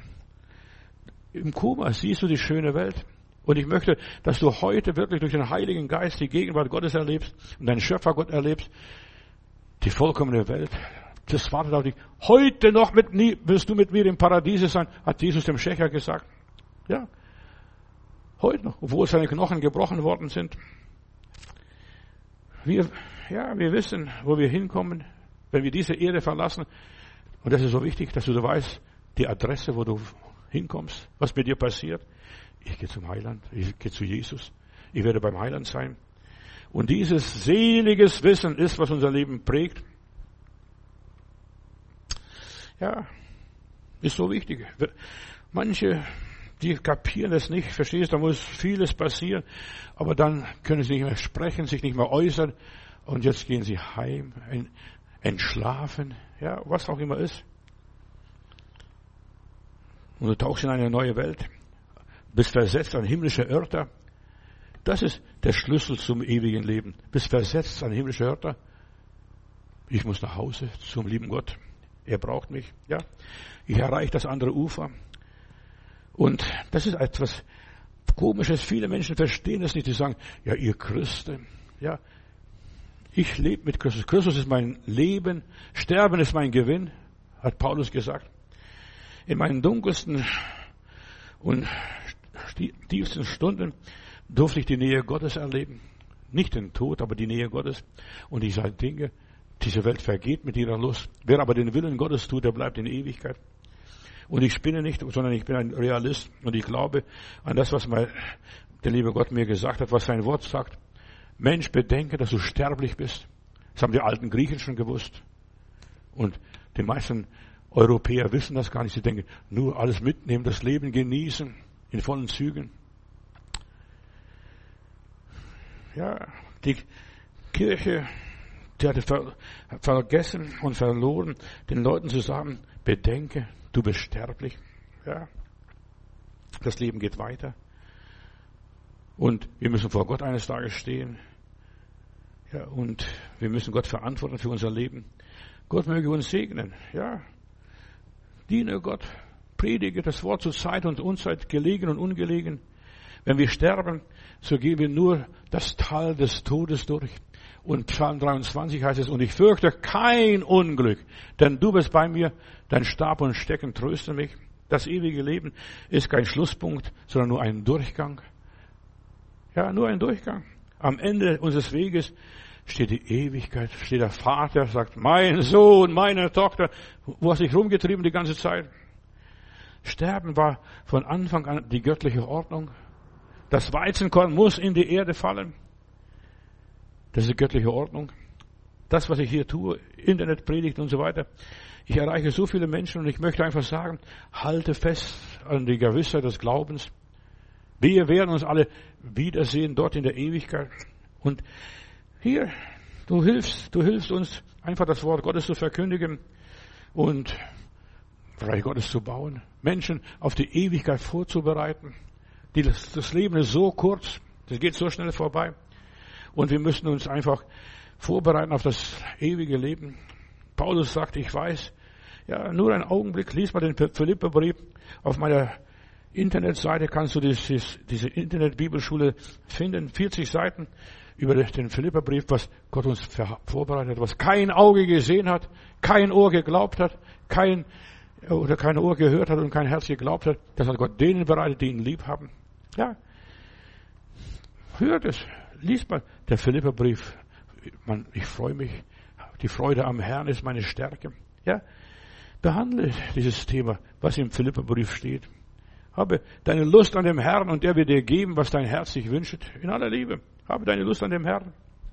Im Koma siehst du die schöne Welt. Und ich möchte, dass du heute wirklich durch den Heiligen Geist die Gegenwart Gottes erlebst und deinen Schöpfer Gott erlebst. Die vollkommene Welt. Das wartet auf dich. Heute noch mit nie wirst du mit mir im Paradiese sein, hat Jesus dem Schächer gesagt. Ja. Heute noch, obwohl seine Knochen gebrochen worden sind. Wir, ja, wir wissen, wo wir hinkommen, wenn wir diese Erde verlassen. Und das ist so wichtig, dass du weißt, die Adresse, wo du hinkommst, was mit dir passiert. Ich gehe zum Heiland, ich gehe zu Jesus, ich werde beim Heiland sein. Und dieses seliges Wissen ist, was unser Leben prägt. Ja, ist so wichtig. Manche, die kapieren es nicht, verstehst, da muss vieles passieren, aber dann können sie nicht mehr sprechen, sich nicht mehr äußern und jetzt gehen sie heim, entschlafen, ja, was auch immer ist. Und du tauchst in eine neue Welt, bist versetzt an himmlische Örter. Das ist der Schlüssel zum ewigen Leben. Bist versetzt an himmlische Örter. Ich muss nach Hause zum lieben Gott. Er braucht mich, ja. Ich erreiche das andere Ufer. Und das ist etwas, Komisch ist, viele Menschen verstehen das nicht. Die sagen, ja, ihr Christen, ja, ich lebe mit Christus. Christus ist mein Leben. Sterben ist mein Gewinn, hat Paulus gesagt. In meinen dunkelsten und tiefsten Stunden durfte ich die Nähe Gottes erleben. Nicht den Tod, aber die Nähe Gottes. Und ich sage Dinge, diese Welt vergeht mit ihrer Lust. Wer aber den Willen Gottes tut, der bleibt in Ewigkeit. Und ich spinne nicht, sondern ich bin ein Realist und ich glaube an das, was mal der liebe Gott mir gesagt hat, was sein Wort sagt. Mensch, bedenke, dass du sterblich bist. Das haben die alten Griechen schon gewusst. Und die meisten Europäer wissen das gar nicht. Sie denken, nur alles mitnehmen, das Leben genießen, in vollen Zügen. Ja, die Kirche, die hatte ver- vergessen und verloren, den Leuten zu sagen, bedenke, du bist sterblich. Ja. Das Leben geht weiter. Und wir müssen vor Gott eines Tages stehen. Ja, und wir müssen Gott verantworten für unser Leben. Gott möge uns segnen. Ja. Diene Gott. Predige das Wort zur Zeit und Unzeit, gelegen und ungelegen. Wenn wir sterben, so gehen wir nur das Tal des Todes durch. Und Psalm dreiundzwanzig heißt es, und ich fürchte kein Unglück, denn du bist bei mir, dein Stab und Stecken trösten mich. Das ewige Leben ist kein Schlusspunkt, sondern nur ein Durchgang. Ja, nur ein Durchgang. Am Ende unseres Weges steht die Ewigkeit, steht der Vater, sagt, mein Sohn, meine Tochter, wo hast du dich rumgetrieben die ganze Zeit? Sterben war von Anfang an die göttliche Ordnung. Das Weizenkorn muss in die Erde fallen. Das ist die göttliche Ordnung. Das, was ich hier tue, Internet, Predigt und so weiter. Ich erreiche so viele Menschen und ich möchte einfach sagen, halte fest an die Gewissheit des Glaubens. Wir werden uns alle wiedersehen dort in der Ewigkeit. Und hier, du hilfst, du hilfst uns, einfach das Wort Gottes zu verkündigen und Reich Gottes zu bauen, Menschen auf die Ewigkeit vorzubereiten. Das, das Leben ist so kurz, das geht so schnell vorbei. Und wir müssen uns einfach vorbereiten auf das ewige Leben. Paulus sagt, ich weiß, ja, nur einen Augenblick, lies mal den Philipperbrief. Auf meiner Internetseite kannst du dieses, diese Internet-Bibelschule finden, vierzig Seiten über den Philipperbrief, was Gott uns vorbereitet hat, was kein Auge gesehen hat, kein Ohr geglaubt hat, kein oder kein Ohr gehört hat und kein Herz geglaubt hat. Das hat Gott denen bereitet, die ihn lieb haben. Ja, hört es, liest mal der Philipperbrief. Man, ich freue mich. Die Freude am Herrn ist meine Stärke. Ja, behandle dieses Thema, was im Philipperbrief steht. Habe deine Lust an dem Herrn und der wird dir geben, was dein Herz sich wünscht. In aller Liebe. Habe deine Lust an dem Herrn.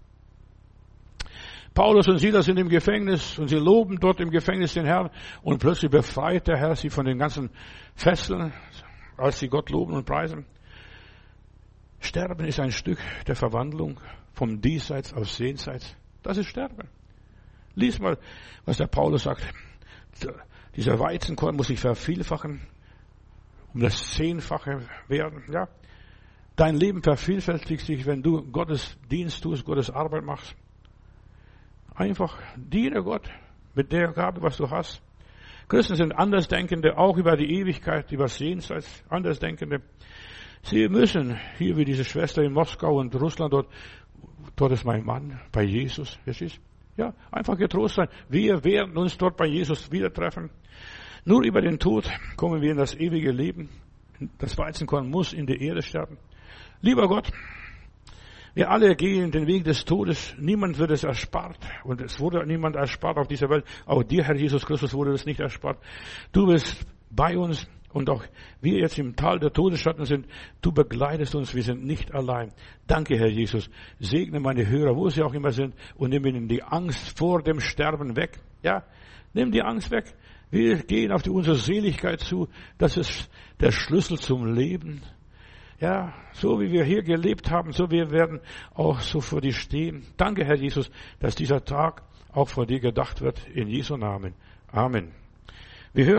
Paulus und Silas sind im Gefängnis und sie loben dort im Gefängnis den Herrn und plötzlich befreit der Herr sie von den ganzen Fesseln, als sie Gott loben und preisen. Sterben ist ein Stück der Verwandlung vom Diesseits aufs Jenseits. Das ist Sterben. Lies mal, was der Paulus sagt. Dieser Weizenkorn muss sich vervielfachen, um das Zehnfache werden. Ja, dein Leben vervielfältigt sich, wenn du Gottes Dienst tust, Gottes Arbeit machst. Einfach diene Gott mit der Gabe, was du hast. Christen sind Andersdenkende, auch über die Ewigkeit, über das Jenseits, Andersdenkende. Sie müssen, hier wie diese Schwester in Moskau und Russland, dort, dort ist mein Mann, bei Jesus, verstehst du? Ja, einfach getrost sein. Wir werden uns dort bei Jesus wieder treffen. Nur über den Tod kommen wir in das ewige Leben. Das Weizenkorn muss in die Erde sterben. Lieber Gott, wir alle gehen den Weg des Todes. Niemand wird es erspart. Und es wurde niemand erspart auf dieser Welt. Auch dir, Herr Jesus Christus, wurde es nicht erspart. Du bist bei uns. Und auch wir jetzt im Tal der Todesschatten sind, du begleitest uns, wir sind nicht allein. Danke, Herr Jesus. Segne meine Hörer, wo sie auch immer sind, und nimm ihnen die Angst vor dem Sterben weg. Ja, nimm die Angst weg. Wir gehen auf die unsere Seligkeit zu. Das ist der Schlüssel zum Leben. Ja, so wie wir hier gelebt haben, so wir werden auch so vor dir stehen. Danke, Herr Jesus, dass dieser Tag auch vor dir gedacht wird. In Jesu Namen. Amen. Wir hören